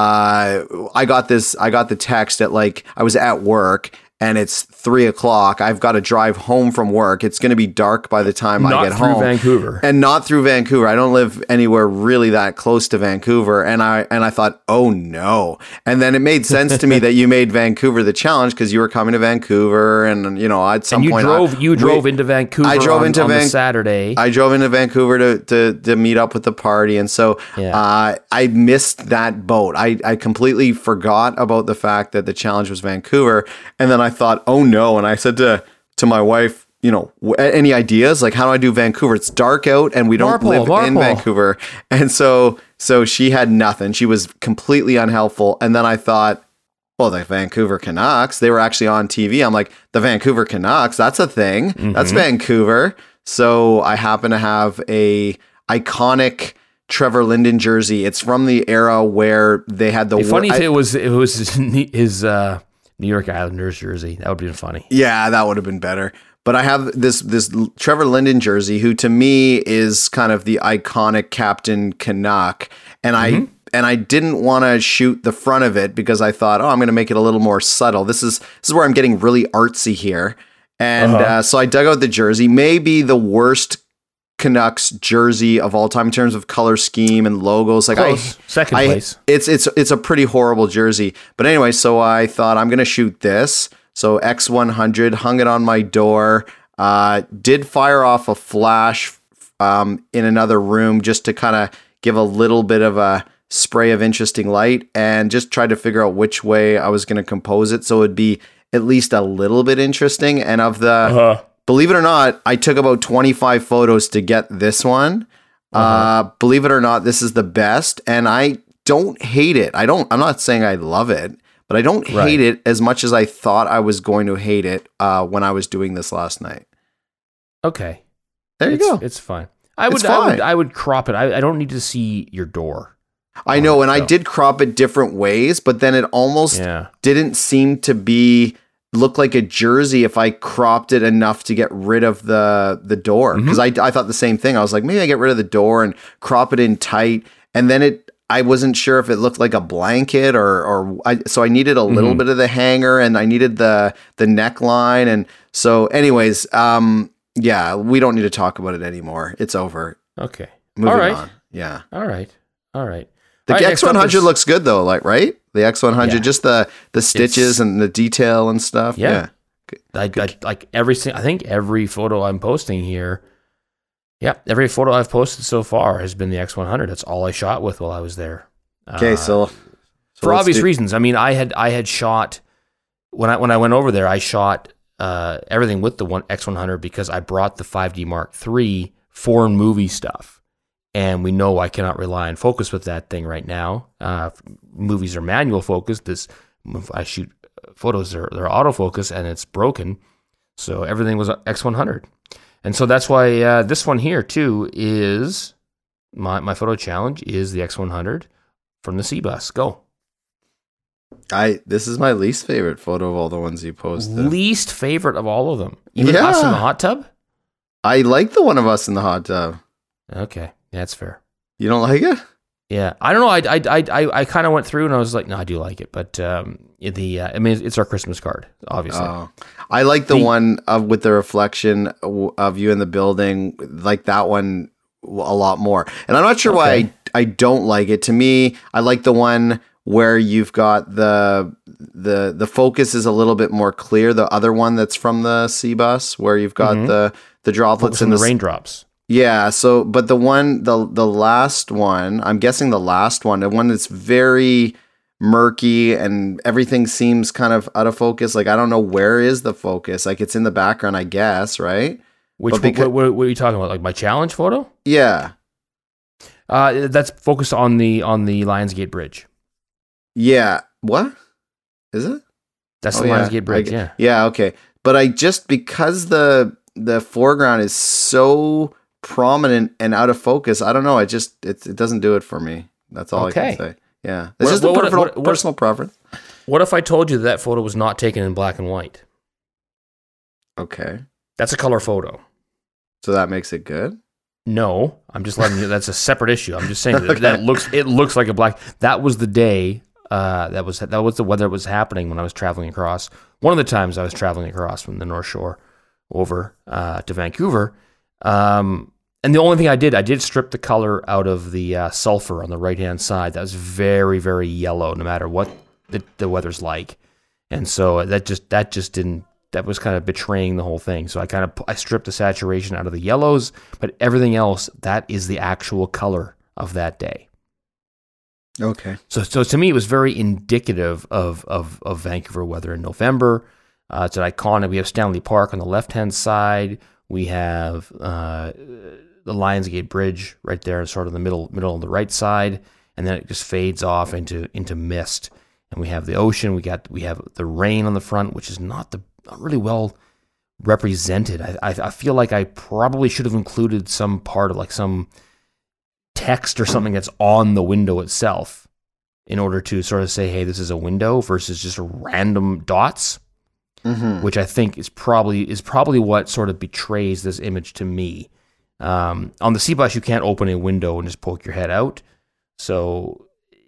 uh, I got this. I got the text at like I was at work. And it's three o'clock. I've got to drive home from work. It's going to be dark by the time Not I get through home. Vancouver. And not through Vancouver. I don't live anywhere really that close to Vancouver. And I and I thought, oh no. And then it made sense to me that you made Vancouver the challenge because you were coming to Vancouver, and you know at some And you point drove. I, you drove we- into Vancouver. I drove on, into on the Van- Saturday. I drove into Vancouver to, to, to meet up with the party. And so Yeah. uh, I missed that boat. I, I completely forgot about the fact that the challenge was Vancouver. And then I thought, oh no. And I said to, to my wife, you know, w- any ideas? Like, how do I do Vancouver? It's dark out and we don't Marple, live in Marple. Vancouver. And so, so she had nothing. She was completely unhelpful. And then I thought, well, the Vancouver Canucks, they were actually on T V. I'm like, the Vancouver Canucks, that's a thing. That's Vancouver. So I happen to have a iconic Trevor Linden jersey. It's from the era where they had the It'd be funny I- if it was it was his, his uh, New York Islanders jersey. That would be funny. Yeah, that would have been better. But I have this this Trevor Linden jersey, who to me is kind of the iconic Captain Canuck, and I and I didn't want to shoot the front of it because I thought, oh, I'm going to make it a little more subtle. This is this is where I'm getting really artsy here, and Uh-huh. uh, so I dug out the jersey. Maybe the worst Canucks jersey of all time in terms of color scheme and logos. Like Close. I, Second I- place. It's it's it's a pretty horrible jersey. But anyway, so I thought I'm gonna shoot this. So X one hundred, hung it on my door. Uh, did fire off a flash um, in another room just to kind of give a little bit of a spray of interesting light and just try to figure out which way I was going to compose it so it'd be at least a little bit interesting. And of the, uh-huh. believe it or not, I took about twenty-five photos to get this one. Uh-huh. Uh, believe it or not, this is the best. And I don't hate it. I don't, I'm not saying I love it, but I don't right. hate it as much as I thought I was going to hate it uh, when I was doing this last night. Okay. There you it's, go. It's fine. I would, I would, I would crop it. I, I don't need to see your door. I know, and I did crop it different ways, but then it almost yeah. didn't seem to be look like a jersey if I cropped it enough to get rid of the the door. Because mm-hmm. I, I thought the same thing. I was like, maybe I get rid of the door and crop it in tight, and then it. I wasn't sure if it looked like a blanket or or I, so I needed a little mm-hmm. bit of the hanger and I needed the the neckline, and so anyways, um, yeah, we don't need to talk about it anymore. It's over. Okay, moving all right. on. Yeah, all right, all right. The right, X one hundred looks good though, like right? The X one hundred, yeah. just the the stitches it's, and the detail and stuff. Yeah, yeah. I, I like every. I think every photo I'm posting here. Yeah, every photo I've posted so far has been the X one hundred. That's all I shot with while I was there. Okay, uh, so, so for obvious do- reasons. I mean, I had I had shot when I when I went over there. I shot uh, everything with the one X one hundred because I brought the five D Mark three for movie stuff. And we know I cannot rely on focus with that thing right now. Uh, movies are manual focus. This I shoot photos, they're, they're autofocus, and it's broken. So everything was X one hundred. And so that's why uh, this one here, too, is my, my photo challenge is the X one hundred from the C-Bus. Go. I This is my least favorite photo of all the ones you posted. Least favorite of all of them? Even yeah. us in the hot tub? I like the one of us in the hot tub. Okay. Yeah, that's fair. You don't like it? Yeah, I don't know. I I I I kind of went through and I was like, no, I do like it, but um, the uh, I mean, it's our Christmas card, obviously. Oh, I like the, the one of with the reflection of you in the building, like that one a lot more. And I'm not sure okay. why I I don't like it. To me, I like the one where you've got the the the focus is a little bit more clear. The other one that's from the C-Bus, where you've got mm-hmm. the the droplets and the, the raindrops. Yeah, so but the one the the last one, I'm guessing the last one, the one that's very murky and everything seems kind of out of focus. Like I don't know where is the focus. Like it's in the background, I guess, right? Which because, what, what, what are you talking about? Like my challenge photo? Yeah. Uh, that's focused on the on the Lionsgate Bridge. Yeah. What? Is it? That's oh, the yeah. Lionsgate Bridge, I, yeah. Yeah, okay. But I just because the the foreground is so prominent and out of focus, I don't know. I just it it doesn't do it for me. That's all okay. I can say. Yeah, it's what, just what, a personal, what, what, personal preference. What if I told you that, that photo was not taken in black and white? Okay, that's a color photo. So that makes it good. No, I'm just letting you. That's a separate issue. I'm just saying that, okay. that looks. It looks like a black. That was the day. Uh, that was that was the weather was happening when I was traveling across. One of the times I was traveling across from the North Shore over uh, to Vancouver. Um, and the only thing I did, I did strip the color out of the uh, sulfur on the right-hand side. That was very, very yellow, no matter what the, the weather's like. And so that just that just didn't, that was kind of betraying the whole thing. So I kind of, I stripped the saturation out of the yellows, but everything else, that is the actual color of that day. Okay. So so to me, it was very indicative of of, of Vancouver weather in November. Uh, it's an iconic, we have Stanley Park on the left-hand side. We have uh, the Lionsgate Bridge right there, sort of the middle middle of the right side, and then it just fades off into into mist. And we have the ocean. We got we have the rain on the front, which is not the not really well represented. I, I I feel like I probably should have included some part of like some text or something that's on the window itself in order to sort of say, hey, this is a window versus just random dots. Mm-hmm. Which I think is probably is probably what sort of betrays this image to me. Um, on the C-Bus, you can't open a window and just poke your head out. So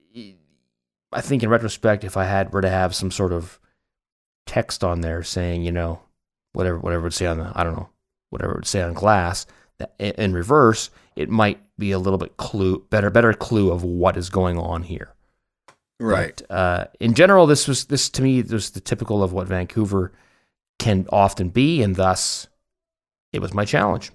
I think in retrospect, if I had were to have some sort of text on there saying, you know, whatever whatever it would say on the, I don't know, whatever it would say on glass, that in reverse, it might be a little bit clue better better clue of what is going on here. Right. But, uh, in general, this was this to me was the typical of what Vancouver can often be, and thus it was my challenge.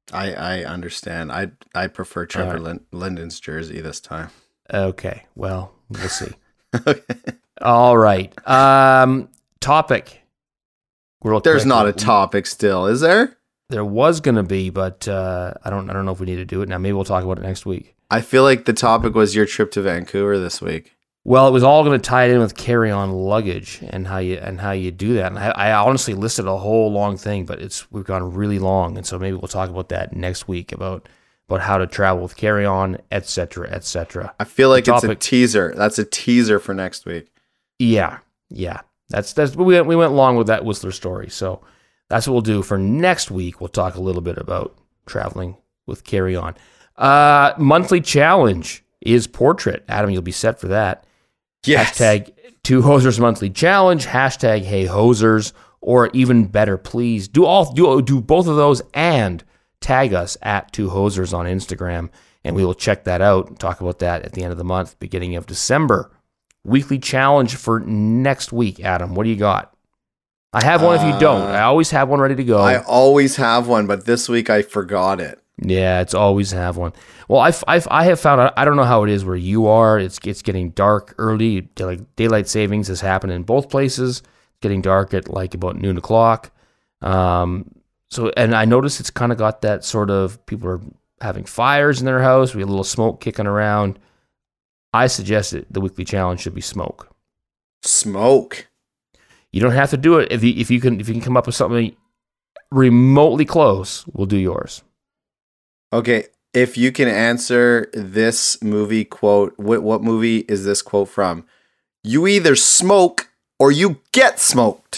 I, I understand. I I prefer Trevor right. Lin- Linden's jersey this time. Okay, well, we'll see. Okay. All right. Um, topic. Real There's quick. not a topic still, is there? There was going to be, but uh, I don't. I don't know if we need to do it now. Maybe we'll talk about it next week. I feel like the topic was your trip to Vancouver this week. Well, it was all going to tie it in with carry-on luggage and how you and how you do that. And I, I honestly listed a whole long thing, but it's we've gone really long, and so maybe we'll talk about that next week about about how to travel with carry-on, et cetera, et cetera. I feel like The it's a topic- teaser. That's a teaser for next week. Yeah, yeah. That's that's we went, we went along with that Whistler story, so that's what we'll do for next week. We'll talk a little bit about traveling with carry-on. Uh, monthly challenge is portrait. Adam, you'll be set for that. Yes. Hashtag Two Hosers Monthly Challenge. Hashtag Hey Hosers. Or even better, please do all do do both of those and tag us at Two Hosers on Instagram, and we will check that out and talk about that at the end of the month, beginning of December. Weekly challenge for next week, Adam. What do you got? I have one if you don't. I always have one ready to go. I always have one, but this week I forgot it. Yeah, it's always have one. Well, I've, I've, I have found out, I don't know how it is where you are. It's it's getting dark early. Like daylight savings has happened in both places. It's getting dark at like about noon o'clock. Um, so, and I noticed it's kind of got that sort of, people are having fires in their house. We have a little smoke kicking around. I suggest that the weekly challenge should be smoke. Smoke. You don't have to do it. If you, if you can, if you can come up with something remotely close, we'll do yours. Okay, if you can answer this movie quote, what, what movie is this quote from? You either smoke or you get smoked.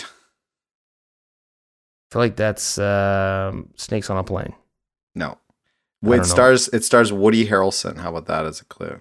I feel like that's um, Snakes on a Plane. No. I don't It know. stars it stars Woody Harrelson. How about that as a clue?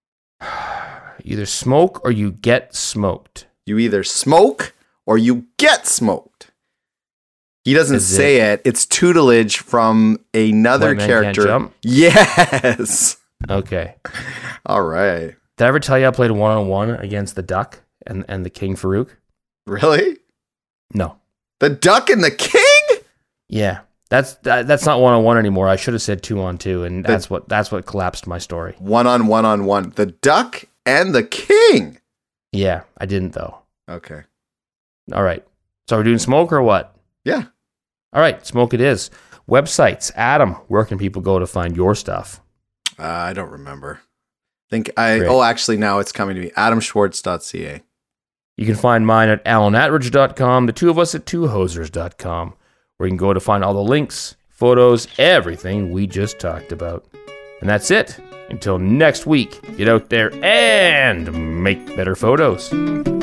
Either smoke or you get smoked. You either smoke or you get smoked. He doesn't Is say it. It's tutelage from another White Man Can't character. Jump? Yes. Okay. All right. Did I ever tell you I played one-on-one against the Duck and, and the King Farouk? Really? No. The Duck and the King? Yeah. That's that, that's not one-on-one anymore. I should have said two-on-two, and that's what that's what collapsed my story. One on one on one. The Duck and the King. Yeah, I didn't, though. Okay. All right. So we're doing smoke or what? Yeah. All right, smoke it is. Websites. Adam, where can people go to find your stuff? Uh, I don't remember. Think I Great. oh actually now it's coming to me. adam schwartz dot c a. You can find mine at alan atridge dot com, the two of us at two hosers dot com, where you can go to find all the links, photos, everything we just talked about. And that's it. Until next week, get out there and make better photos.